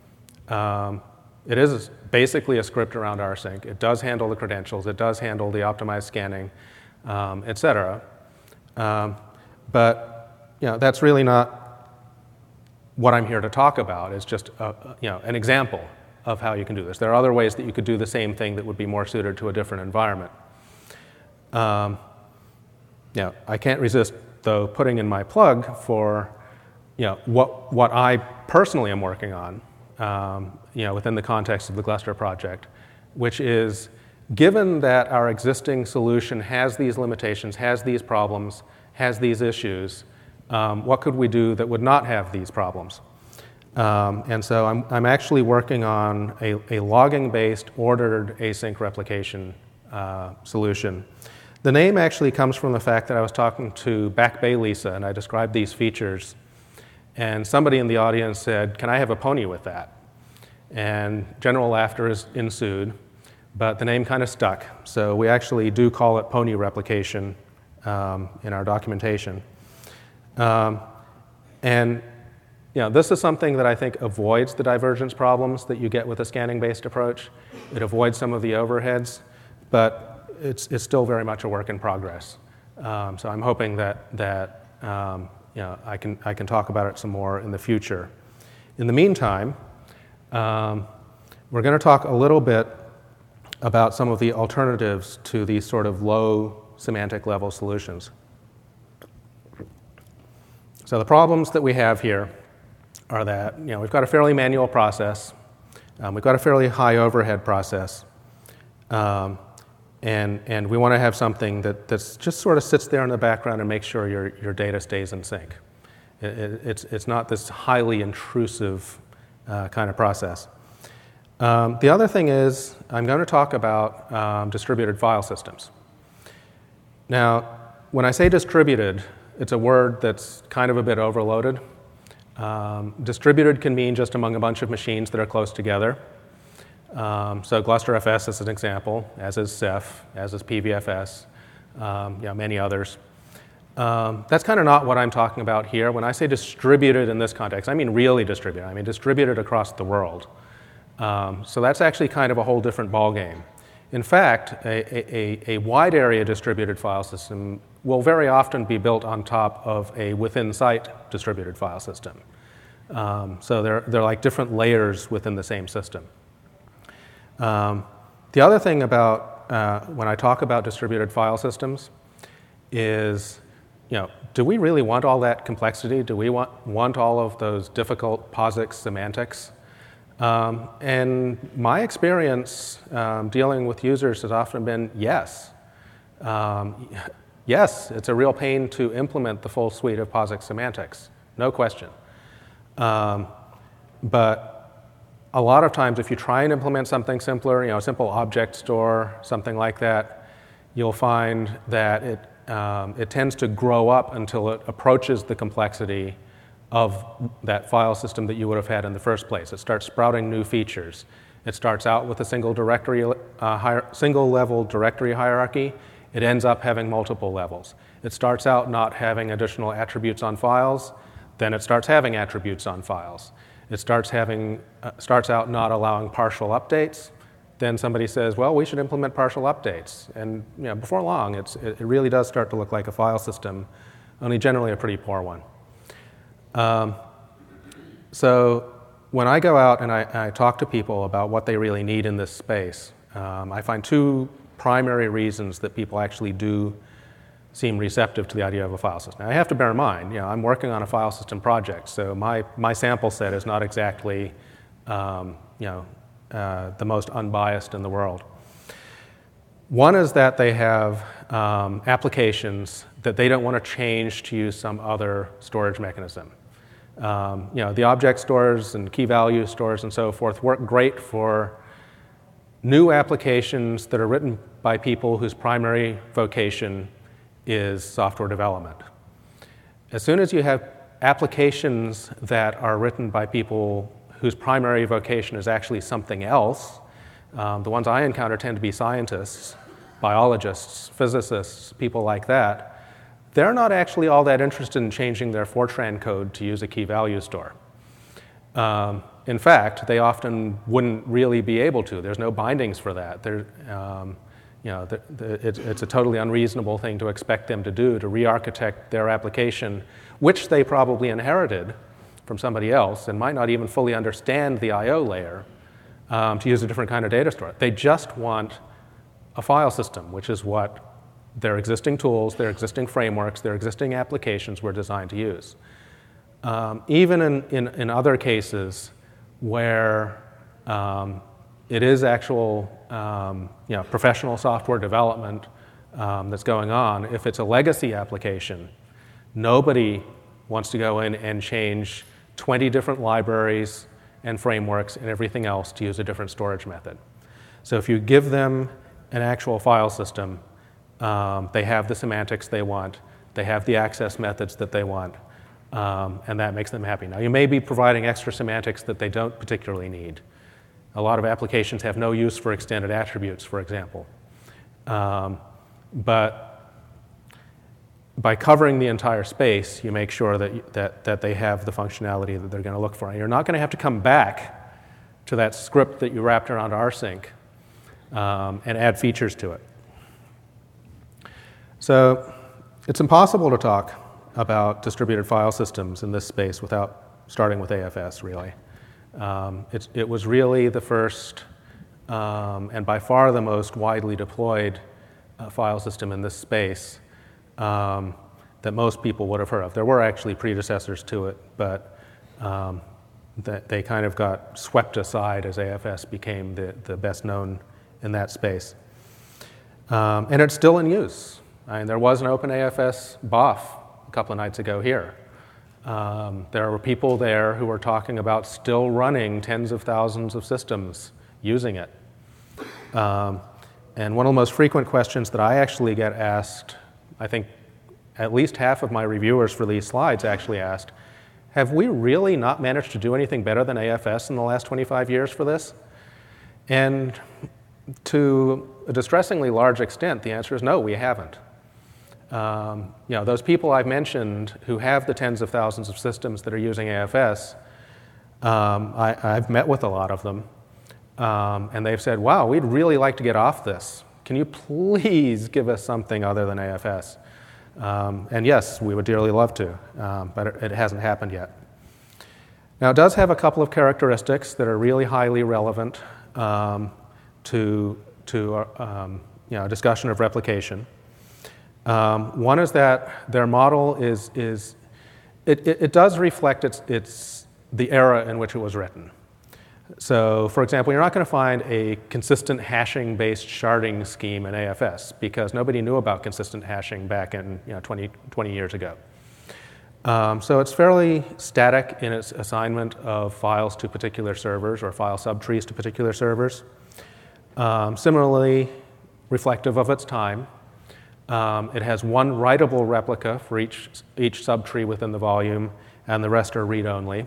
It is basically a script around rsync. It does handle the credentials. It does handle the optimized scanning, et cetera. But that's really not what I'm here to talk about. It's just an example of how you can do this. There are other ways that you could do the same thing that would be more suited to a different environment. I can't resist, though, putting in my plug for what I personally am working on within the context of the Gluster project, which is, given that our existing solution has these limitations, has these problems, has these issues, what could we do that would not have these problems? And so I'm actually working on a logging-based ordered async replication solution. The name actually comes from the fact that I was talking to Back Bay Lisa, and I described these features, and somebody in the audience said, "Can I have a pony with that?" And general laughter ensued, but the name kind of stuck. So we actually do call it pony replication in our documentation. And this is something that I think avoids the divergence problems that you get with a scanning-based approach. It avoids some of the overheads, but it's still very much a work in progress. So I'm hoping that I can talk about it some more in the future. In the meantime, we're going to talk a little bit about some of the alternatives to these sort of low semantic level solutions. So the problems that we have here are that we've got a fairly manual process, we've got a fairly high overhead process, and we want to have something that's just sort of sits there in the background and makes sure your data stays in sync. It's not this highly intrusive kind of process. The other thing is I'm going to talk about distributed file systems. Now, when I say distributed, it's a word that's kind of a bit overloaded. Distributed can mean just among a bunch of machines that are close together. So GlusterFS is an example, as is Ceph, as is PVFS, many others. That's kind of not what I'm talking about here. When I say distributed in this context, I mean really distributed. I mean distributed across the world. So that's actually kind of a whole different ballgame. In fact, a wide area distributed file system will very often be built on top of a within-site distributed file system. So they're like different layers within the same system. The other thing about when I talk about distributed file systems is, do we really want all that complexity? Do we want all of those difficult POSIX semantics? And my experience dealing with users has often been yes. Yes, it's a real pain to implement the full suite of POSIX semantics, no question. But a lot of times, if you try and implement something simpler, a simple object store, something like that, you'll find that it tends to grow up until it approaches the complexity of that file system that you would have had in the first place. It starts sprouting new features. It starts out with a single level directory hierarchy. It ends up having multiple levels. It starts out not having additional attributes on files. Then it starts having attributes on files. It starts out not allowing partial updates. Then somebody says, well, we should implement partial updates. And before long, it really does start to look like a file system, only generally a pretty poor one. So when I go out and I talk to people about what they really need in this space, I find two primary reasons that people actually do seem receptive to the idea of a file system. Now, I have to bear in mind, I'm working on a file system project, so my sample set is not exactly, the most unbiased in the world. One is that they have applications that they don't want to change to use some other storage mechanism. The object stores and key value stores and so forth work great for new applications that are written by people whose primary vocation is software development. As soon as you have applications that are written by people whose primary vocation is actually something else, the ones I encounter tend to be scientists, biologists, physicists, people like that. They're not actually all that interested in changing their Fortran code to use a key value store. In fact, they often wouldn't really be able to. There's no bindings for that. It's a totally unreasonable thing to expect them to do, to re-architect their application, which they probably inherited from somebody else and might not even fully understand the I/O layer, to use a different kind of data store. They just want a file system, which is what their existing tools, their existing frameworks, their existing applications were designed to use. Even in other cases where it is actual professional software development that's going on, if it's a legacy application, nobody wants to go in and change 20 different libraries and frameworks and everything else to use a different storage method. So if you give them an actual file system, they have the semantics they want, they have the access methods that they want, and that makes them happy. Now, you may be providing extra semantics that they don't particularly need. A lot of applications have no use for extended attributes, for example. But by covering the entire space, you make sure that they have the functionality that they're going to look for. And you're not going to have to come back to that script that you wrapped around rsync and add features to it. So it's impossible to talk about distributed file systems in this space without starting with AFS, really. It was really the first and by far the most widely deployed file system in this space that most people would have heard of. There were actually predecessors to it, but they kind of got swept aside as AFS became the best known in that space. And it's still in use. I mean, there was an OpenAFS BOF a couple of nights ago here. There were people there who were talking about still running tens of thousands of systems using it. And one of the most frequent questions that I actually get asked, I think at least half of my reviewers for these slides actually asked, have we really not managed to do anything better than AFS in the last 25 years for this? And to a distressingly large extent, the answer is no, we haven't. Those people I've mentioned who have the tens of thousands of systems that are using AFS, I've met with a lot of them, and they've said, wow, we'd really like to get off this. Can you please give us something other than AFS? And yes, we would dearly love to, but it hasn't happened yet. Now, it does have a couple of characteristics that are really highly relevant to a discussion of replication. One is that their model it does reflect the era in which it was written. So, for example, you're not going to find a consistent hashing-based sharding scheme in AFS because nobody knew about consistent hashing back in 20 years ago. So it's fairly static in its assignment of files to particular servers or file subtrees to particular servers. Similarly, reflective of its time. It has one writable replica for each subtree within the volume, and the rest are read-only.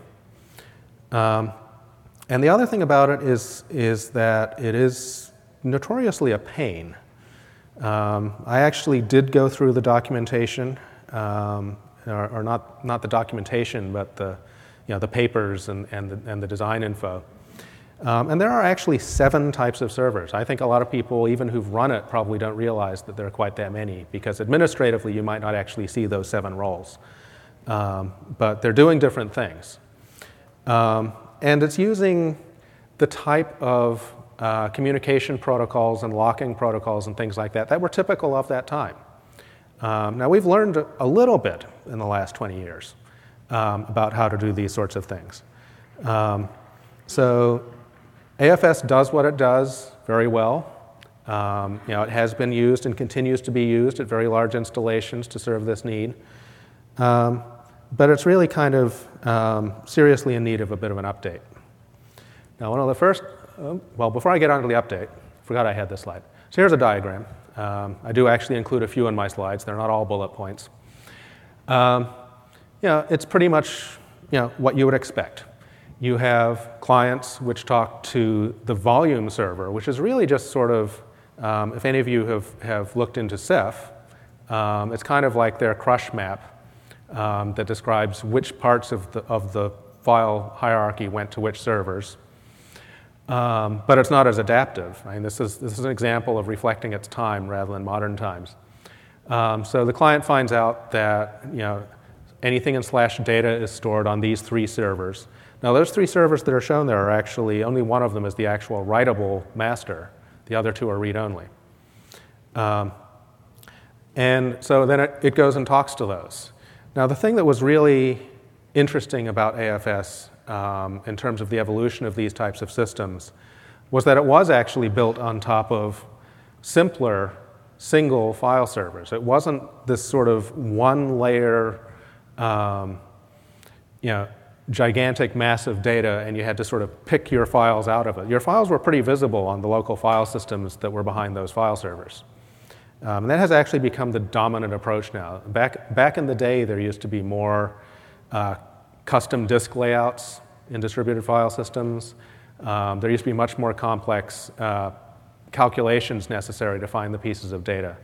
And the other thing about it is that it is notoriously a pain. I actually did go through the documentation, or not the documentation, but the papers and the design info. And there are actually 7 types of servers. I think a lot of people, even who've run it, probably don't realize that there are quite that many, because administratively you might not actually see those 7 roles. But they're doing different things. And it's using the type of communication protocols and locking protocols and things like that were typical of that time. Now, we've learned a little bit in the last 20 years about how to do these sorts of things. So AFS does what it does very well. It has been used and continues to be used at very large installations to serve this need. But it's really kind of seriously in need of a bit of an update. Now, one of the first, before I get on to the update, I forgot I had this slide. So here's a diagram. I do actually include a few in my slides. They're not all bullet points. It's pretty much what you would expect. You have clients which talk to the volume server, which is really just sort of, if any of you have looked into Ceph, it's kind of like their crush map that describes which parts of the file hierarchy went to which servers. But it's not as adaptive. I mean, this is an example of reflecting its time rather than modern times. So the client finds out that anything in /data is stored on these 3 servers. Now, those 3 servers that are shown there are actually, only one of them is the actual writable master. The other 2 are read-only. And so then it goes and talks to those. Now, the thing that was really interesting about AFS in terms of the evolution of these types of systems was that it was actually built on top of simpler single file servers. It wasn't this sort of one-layer, gigantic, massive data, and you had to sort of pick your files out of it. Your files were pretty visible on the local file systems that were behind those file servers. And that has actually become the dominant approach now. Back in the day, there used to be more custom disk layouts in distributed file systems. There used to be much more complex calculations necessary to find the pieces of data.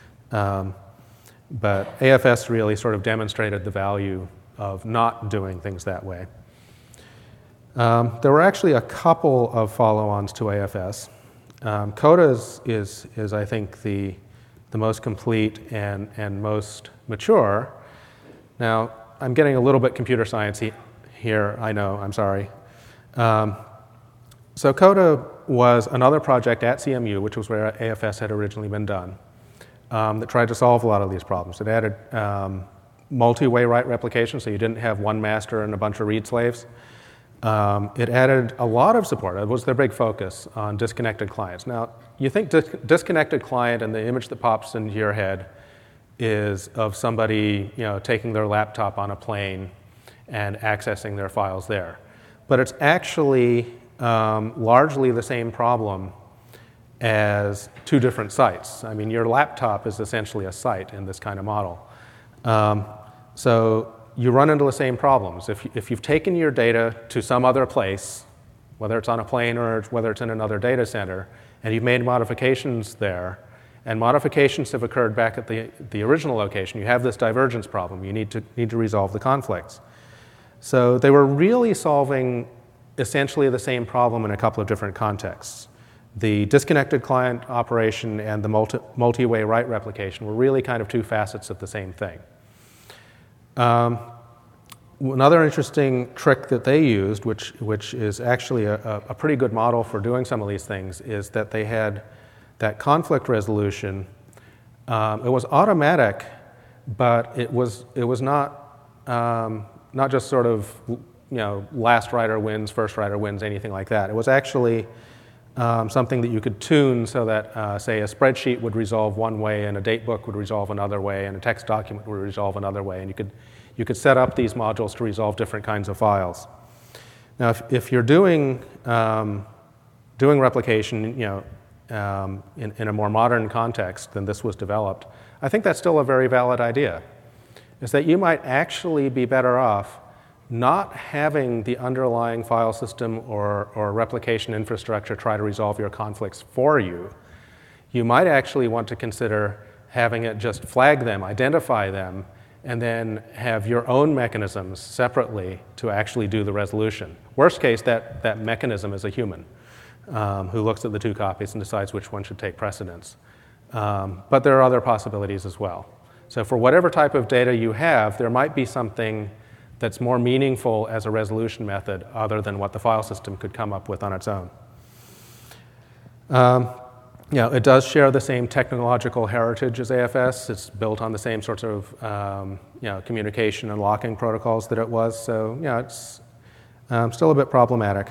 But AFS really sort of demonstrated the value of not doing things that way. There were actually a couple of follow-ons to AFS. Coda is I think, the most complete and most mature. Now, I'm getting a little bit computer science here, I know, I'm sorry. So Coda was another project at CMU, which was where AFS had originally been done, that tried to solve a lot of these problems. It added multi-way write replication, so you didn't have one master and a bunch of read slaves. It added a lot of support. It was their big focus on disconnected clients. Now, you think disconnected client, and the image that pops into your head is of somebody, taking their laptop on a plane and accessing their files there. But it's actually largely the same problem as 2 different sites. I mean, your laptop is essentially a site in this kind of model. So you run into the same problems. If you've taken your data to some other place, whether it's on a plane or whether it's in another data center, and you've made modifications there, and modifications have occurred back at the original location, you have this divergence problem. You need to resolve the conflicts. So they were really solving essentially the same problem in a couple of different contexts. The disconnected client operation and the multi-way write replication were really kind of 2 facets of the same thing. Another interesting trick that they used, which is actually a pretty good model for doing some of these things, is that they had that conflict resolution. It was automatic, but it was not just sort of last writer wins, first writer wins, anything like that. It was actually something that you could tune so that, say, a spreadsheet would resolve one way, and a date book would resolve another way, and a text document would resolve another way, and you could set up these modules to resolve different kinds of files. Now, if you're doing replication, in a more modern context than this was developed, I think that's still a very valid idea. Is that you might actually be better off not having the underlying file system or replication infrastructure try to resolve your conflicts for you. You might actually want to consider having it just flag them, identify them, and then have your own mechanisms separately to actually do the resolution. Worst case, that mechanism is a human who looks at the 2 copies and decides which one should take precedence. But there are other possibilities as well. So for whatever type of data you have, there might be something that's more meaningful as a resolution method other than what the file system could come up with on its own. It does share the same technological heritage as AFS. It's built on the same sorts of communication and locking protocols that it was. So it's still a bit problematic.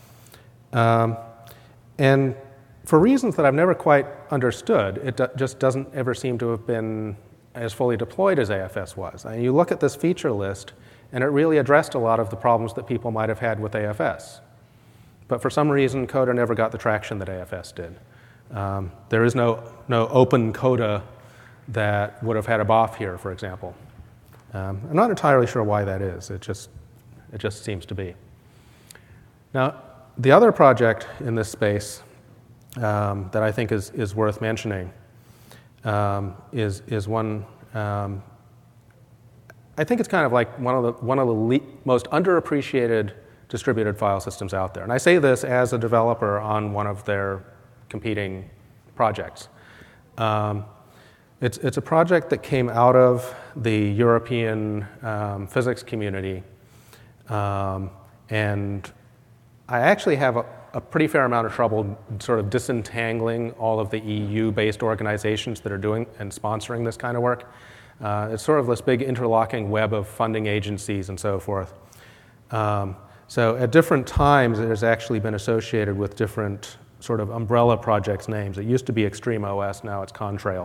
And for reasons that I've never quite understood, it just doesn't ever seem to have been as fully deployed as AFS was. And you look at this feature list, and it really addressed a lot of the problems that people might have had with AFS. But for some reason, Coda never got the traction that AFS did. There is no open Coda that would have had a BOF here, for example. I'm not entirely sure why that is. It just seems to be. Now, the other project in this space that I think is worth mentioning is one. I think it's kind of like one of the most underappreciated distributed file systems out there. And I say this as a developer on one of their competing projects. It's a project that came out of the European physics community, And I actually have a pretty fair amount of trouble sort of disentangling all of the EU-based organizations that are doing and sponsoring this kind of work. It's sort of this big interlocking web of funding agencies and so forth. So at different times, it has actually been associated with different sort of umbrella projects names. It used to be ExtremeOS, now it's Contrail.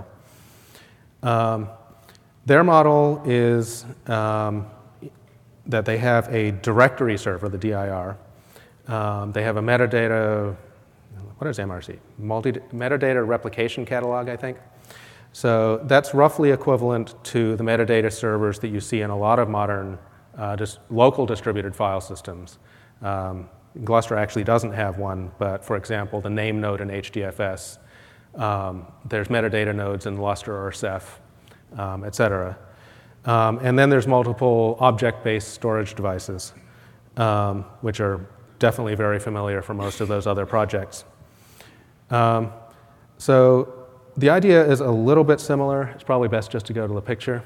Their model is that they have a directory server, the DIR. They have a metadata, what is MRC? Metadata replication catalog, I think. So that's roughly equivalent to the metadata servers that you see in a lot of modern local distributed file systems. Gluster actually doesn't have one, but for example, the name node in HDFS, there's metadata nodes in Lustre or Ceph, et cetera. And then there's multiple object-based storage devices, which are definitely very familiar for most of those other projects. So the idea is a little bit similar. It's probably best just to go to the picture.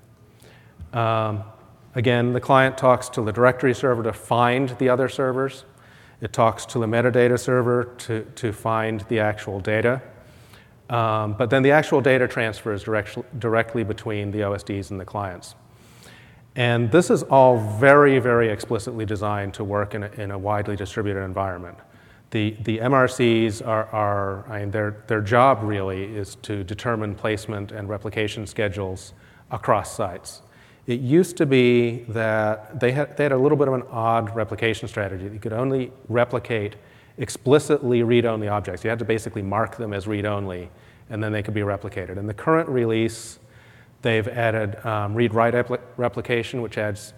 Again, the client talks to the directory server to find the other servers. It talks to the metadata server to find the actual data. But then the actual data transfer is directly between the OSDs and the clients. And this is all very, very explicitly designed to work in a widely distributed environment. The MRCs are I mean, their job really is to determine placement and replication schedules across sites. It used to be that they had a little bit of an odd replication strategy. You could only replicate explicitly read-only objects. You had to basically mark them as read-only, and then they could be replicated. In the current release, they've added read-write replication, which adds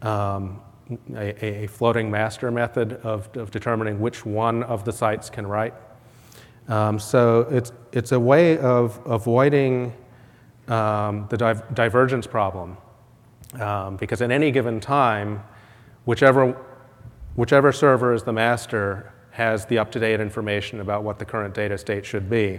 a floating master method of determining which one of the sites can write. So it's a way of avoiding the divergence problem. Because at any given time, whichever server is the master has the up-to-date information about what the current data state should be.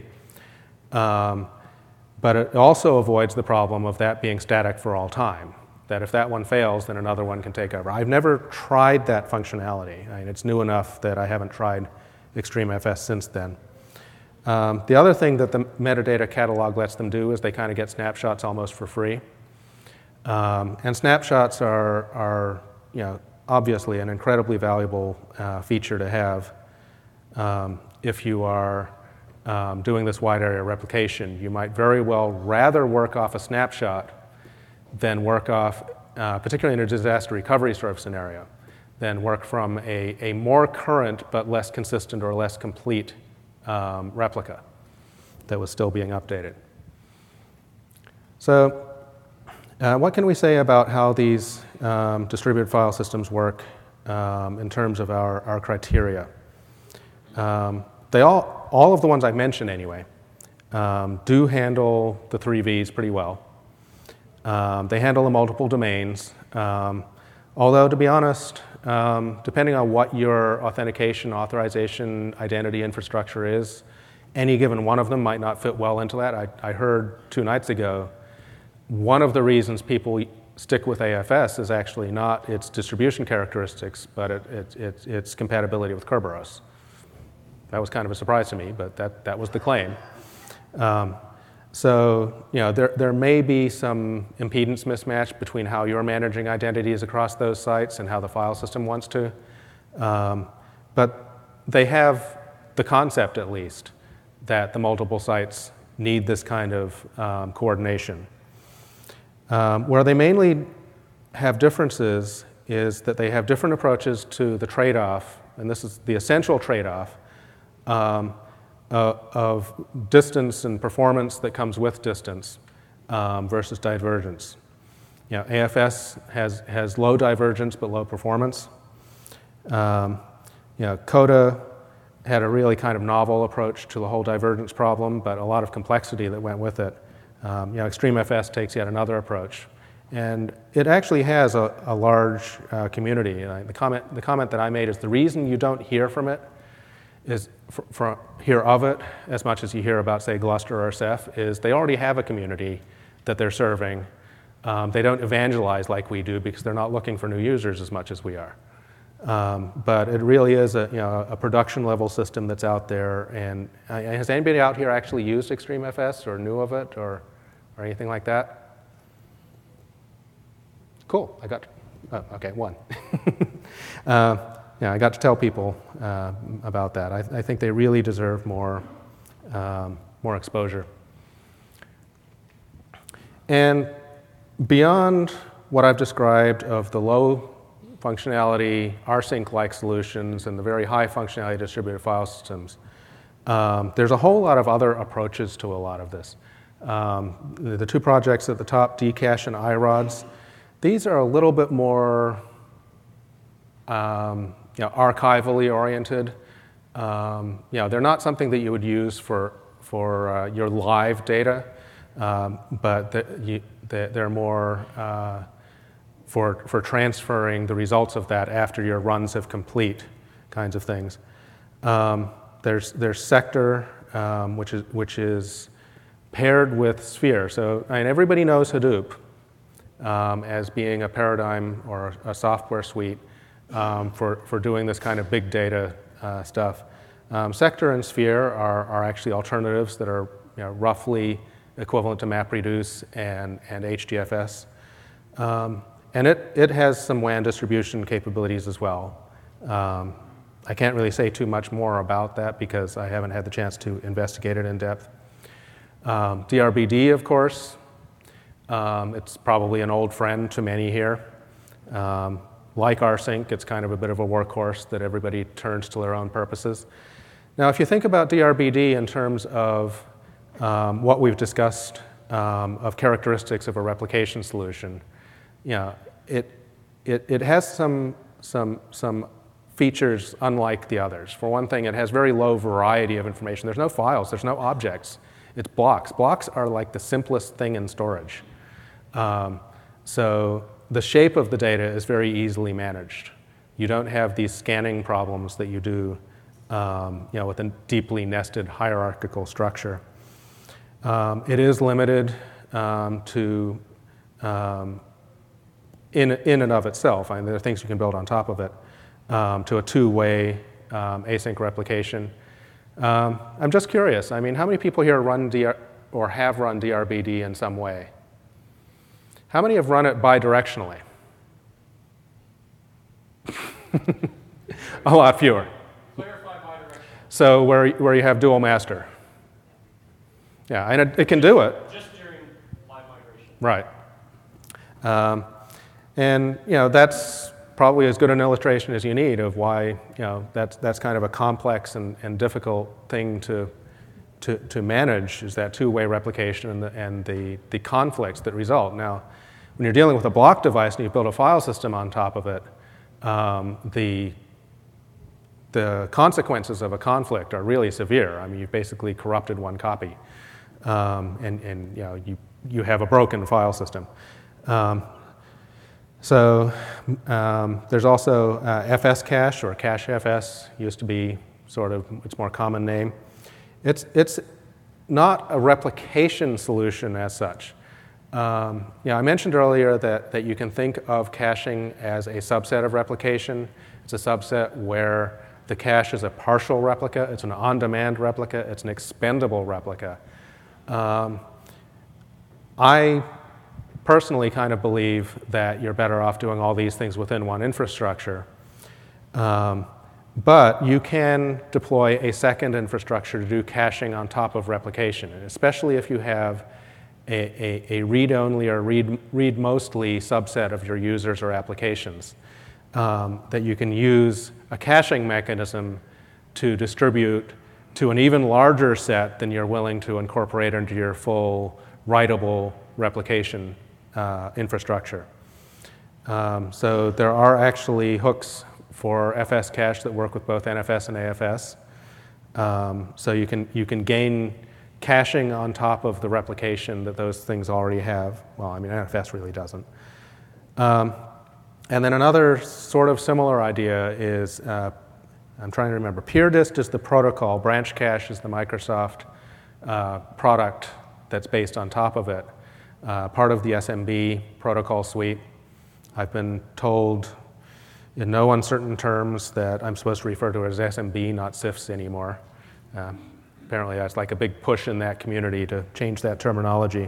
But it also avoids the problem of that being static for all time, that if that one fails, then another one can take over. I've never tried that functionality. I mean, it's new enough that I haven't tried ExtremeFS since then. The other thing that the metadata catalog lets them do is they kind of get snapshots almost for free. And snapshots are obviously an incredibly valuable feature to have if you are doing this wide area replication. You might very well rather work off a snapshot than work off, particularly in a disaster recovery sort of scenario, than work from a more current but less consistent or less complete replica that was still being updated. So what can we say about how these distributed file systems work in terms of our criteria? All of the ones I mentioned anyway, do handle the 3 Vs pretty well. They handle the multiple domains. Although, to be honest, depending on what your authentication, authorization, identity infrastructure is, any given one of them might not fit well into that. I heard 2 nights ago, one of the reasons people stick with AFS is actually not its distribution characteristics, but its compatibility with Kerberos. That was kind of a surprise to me, but that was the claim. So there may be some impedance mismatch between how you're managing identities across those sites and how the file system wants to. But they have the concept, at least, that the multiple sites need this kind of coordination. Where they mainly have differences is that they have different approaches to the trade-off, and this is the essential trade-off, of distance and performance that comes with distance versus divergence. AFS has low divergence but low performance. Coda had a really kind of novel approach to the whole divergence problem, but a lot of complexity that went with it. ExtremeFS takes yet another approach. And it actually has a large community. The comment that I made is the reason you don't hear from it is hear of it as much as you hear about, say, Gluster or Ceph, is they already have a community that they're serving. They don't evangelize like we do because they're not looking for new users as much as we are. But it really is a production level system that's out there. And has anybody out here actually used ExtremeFS or knew of it or anything like that? Cool. Okay, one. I got to tell people about that. I think they really deserve more exposure. And beyond what I've described of the low functionality rsync-like solutions and the very high functionality distributed file systems, there's a whole lot of other approaches to a lot of this. The two projects at the top, Dcache and iRods, these are a little bit more archivally oriented. They're not something that you would use for your live data, but they're more for transferring the results of that after your runs have complete kinds of things. There's Sector, which is paired with Sphere. So everybody knows Hadoop as being a paradigm or a software suite for doing this kind of big data stuff. Sector and Sphere are actually alternatives that are roughly equivalent to MapReduce and HDFS. And it has some WAN distribution capabilities as well. I can't really say too much more about that because I haven't had the chance to investigate it in depth. DRBD, of course, it's probably an old friend to many here. Like rsync, it's kind of a bit of a workhorse that everybody turns to their own purposes. Now, if you think about DRBD in terms of what we've discussed of characteristics of a replication solution, it has some features unlike the others. For one thing, it has very low variety of information. There's no files, there's no objects. It's blocks. Blocks are like the simplest thing in storage. So the shape of the data is very easily managed. You don't have these scanning problems that you do with a deeply nested hierarchical structure. It is limited to in and of itself. There are things you can build on top of it to a two-way async replication. I'm just curious. How many people here run or have run DRBD in some way? How many have run it bidirectionally? A lot fewer. Clarify bidirectional. So where you have dual master. Yeah, and it can do it. Just during live migration. Right. And that's probably as good an illustration as you need of why that's kind of a complex and difficult thing to manage, is that two-way replication and the conflicts that result. Now, when you're dealing with a block device and you build a file system on top of it, the consequences of a conflict are really severe. You've basically corrupted one copy, and you have a broken file system. So there's also FS cache, or cache FS, used to be sort of its more common name. It's not a replication solution as such. I mentioned earlier that you can think of caching as a subset of replication. It's a subset where the cache is a partial replica, it's an on-demand replica, it's an expendable replica. I personally kind of believe that you're better off doing all these things within one infrastructure. But you can deploy a second infrastructure to do caching on top of replication, and especially if you have a read-only or read-mostly subset of your users or applications, that you can use a caching mechanism to distribute to an even larger set than you're willing to incorporate into your full writable replication infrastructure. So there are actually hooks for FS cache that work with both NFS and AFS. So you can gain caching on top of the replication that those things already have. Well, NFS really doesn't. And then another sort of similar idea is, I'm trying to remember, PeerDist is the protocol, Branch Cache is the Microsoft product that's based on top of it, part of the SMB protocol suite. I've been told in no uncertain terms that I'm supposed to refer to as SMB, not CIFS anymore. Apparently that's like a big push in that community to change that terminology.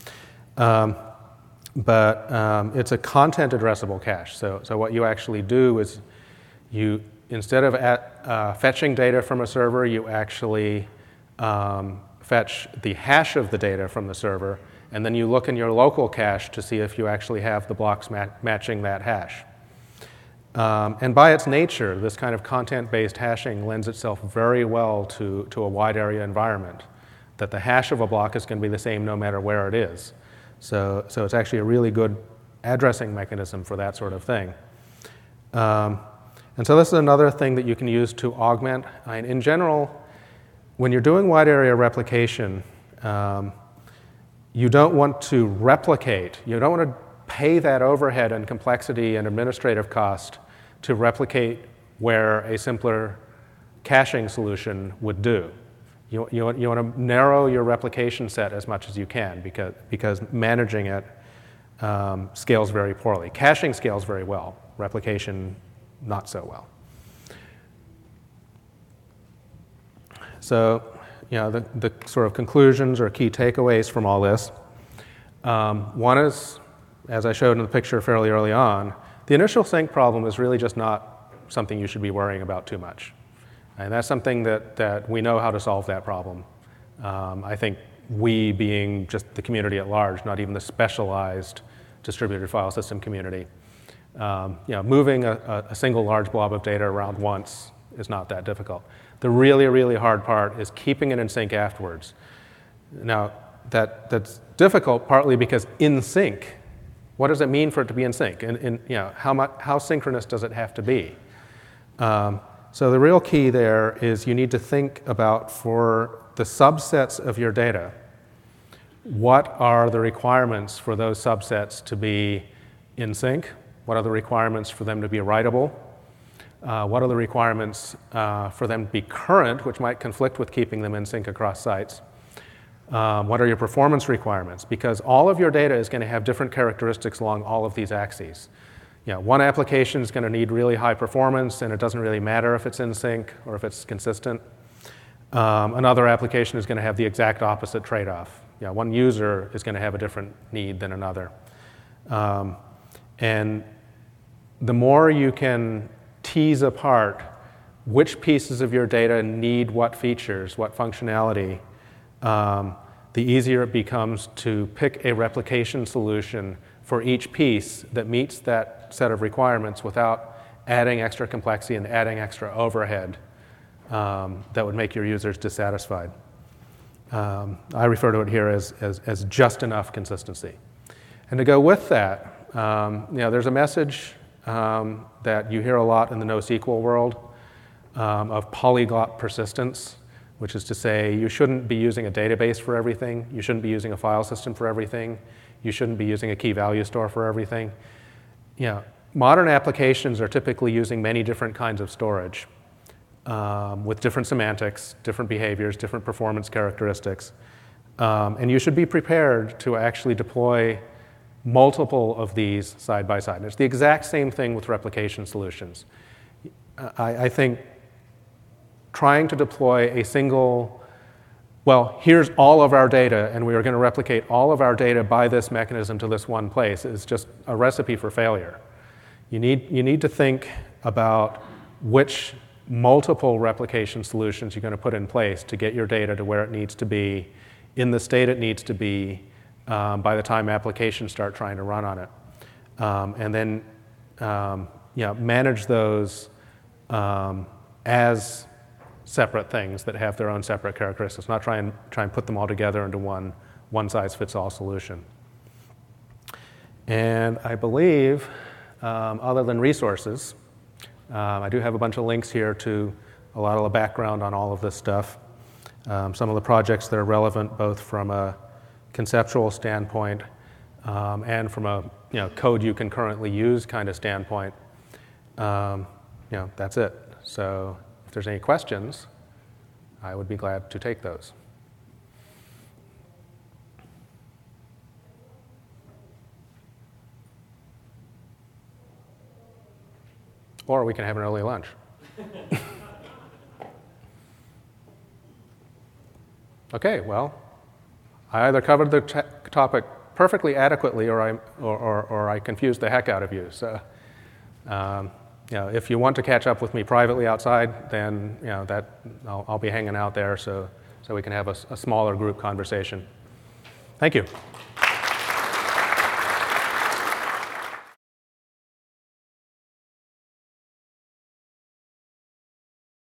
But it's a content addressable cache. So what you actually do is you, instead of fetching data from a server, you actually fetch the hash of the data from the server, and then you look in your local cache to see if you actually have the blocks matching that hash. And by its nature, this kind of content-based hashing lends itself very well to a wide area environment, that the hash of a block is going to be the same no matter where it is. So it's actually a really good addressing mechanism for that sort of thing. And so this is another thing that you can use to augment. In general, when you're doing wide area replication, you don't want to replicate. You don't want to pay that overhead and complexity and administrative cost to replicate where a simpler caching solution would do. You want to narrow your replication set as much as you can because managing it scales very poorly. Caching scales very well. Replication, not so well. So, the sort of conclusions or key takeaways from all this. One is, as I showed in the picture fairly early on, the initial sync problem is really just not something you should be worrying about too much. And that's something that we know how to solve that problem. I think we being just the community at large, not even the specialized distributed file system community. Moving a single large blob of data around once is not that difficult. The really, really hard part is keeping it in sync afterwards. Now, that's difficult partly because in sync, what does it mean for it to be in sync? And how synchronous does it have to be? So the real key there is you need to think about, for the subsets of your data, what are the requirements for those subsets to be in sync? What are the requirements for them to be writable? What are the requirements for them to be current, which might conflict with keeping them in sync across sites? What are your performance requirements? Because all of your data is going to have different characteristics along all of these axes. One application is going to need really high performance, and it doesn't really matter if it's in sync or if it's consistent. Another application is going to have the exact opposite trade-off. One user is going to have a different need than another. And the more you can tease apart which pieces of your data need what features, what functionality, the easier it becomes to pick a replication solution for each piece that meets that set of requirements without adding extra complexity and adding extra overhead that would make your users dissatisfied. I refer to it here as just enough consistency. And to go with that, there's a message that you hear a lot in the NoSQL world of polyglot persistence, which is to say you shouldn't be using a database for everything, you shouldn't be using a file system for everything, you shouldn't be using a key value store for everything. Modern applications are typically using many different kinds of storage with different semantics, different behaviors, different performance characteristics. And you should be prepared to actually deploy multiple of these side by side. And it's the exact same thing with replication solutions. I think trying to deploy a single, here's all of our data, and we are going to replicate all of our data by this mechanism to this one place is just a recipe for failure. You need to think about which multiple replication solutions you're going to put in place to get your data to where it needs to be, in the state it needs to be, by the time applications start trying to run on it. And then manage those as separate things that have their own separate characteristics, not try and put them all together into one-size-fits-all solution. And I believe, other than resources, I do have a bunch of links here to a lot of the background on all of this stuff. Some of the projects that are relevant both from a conceptual standpoint and from a code you can currently use kind of standpoint. That's it. So if there's any questions, I would be glad to take those. or we can have an early lunch. Okay, well, I either covered the topic perfectly adequately or I confused the heck out of you. So, if you want to catch up with me privately outside, then I'll be hanging out there so we can have a smaller group conversation. Thank you.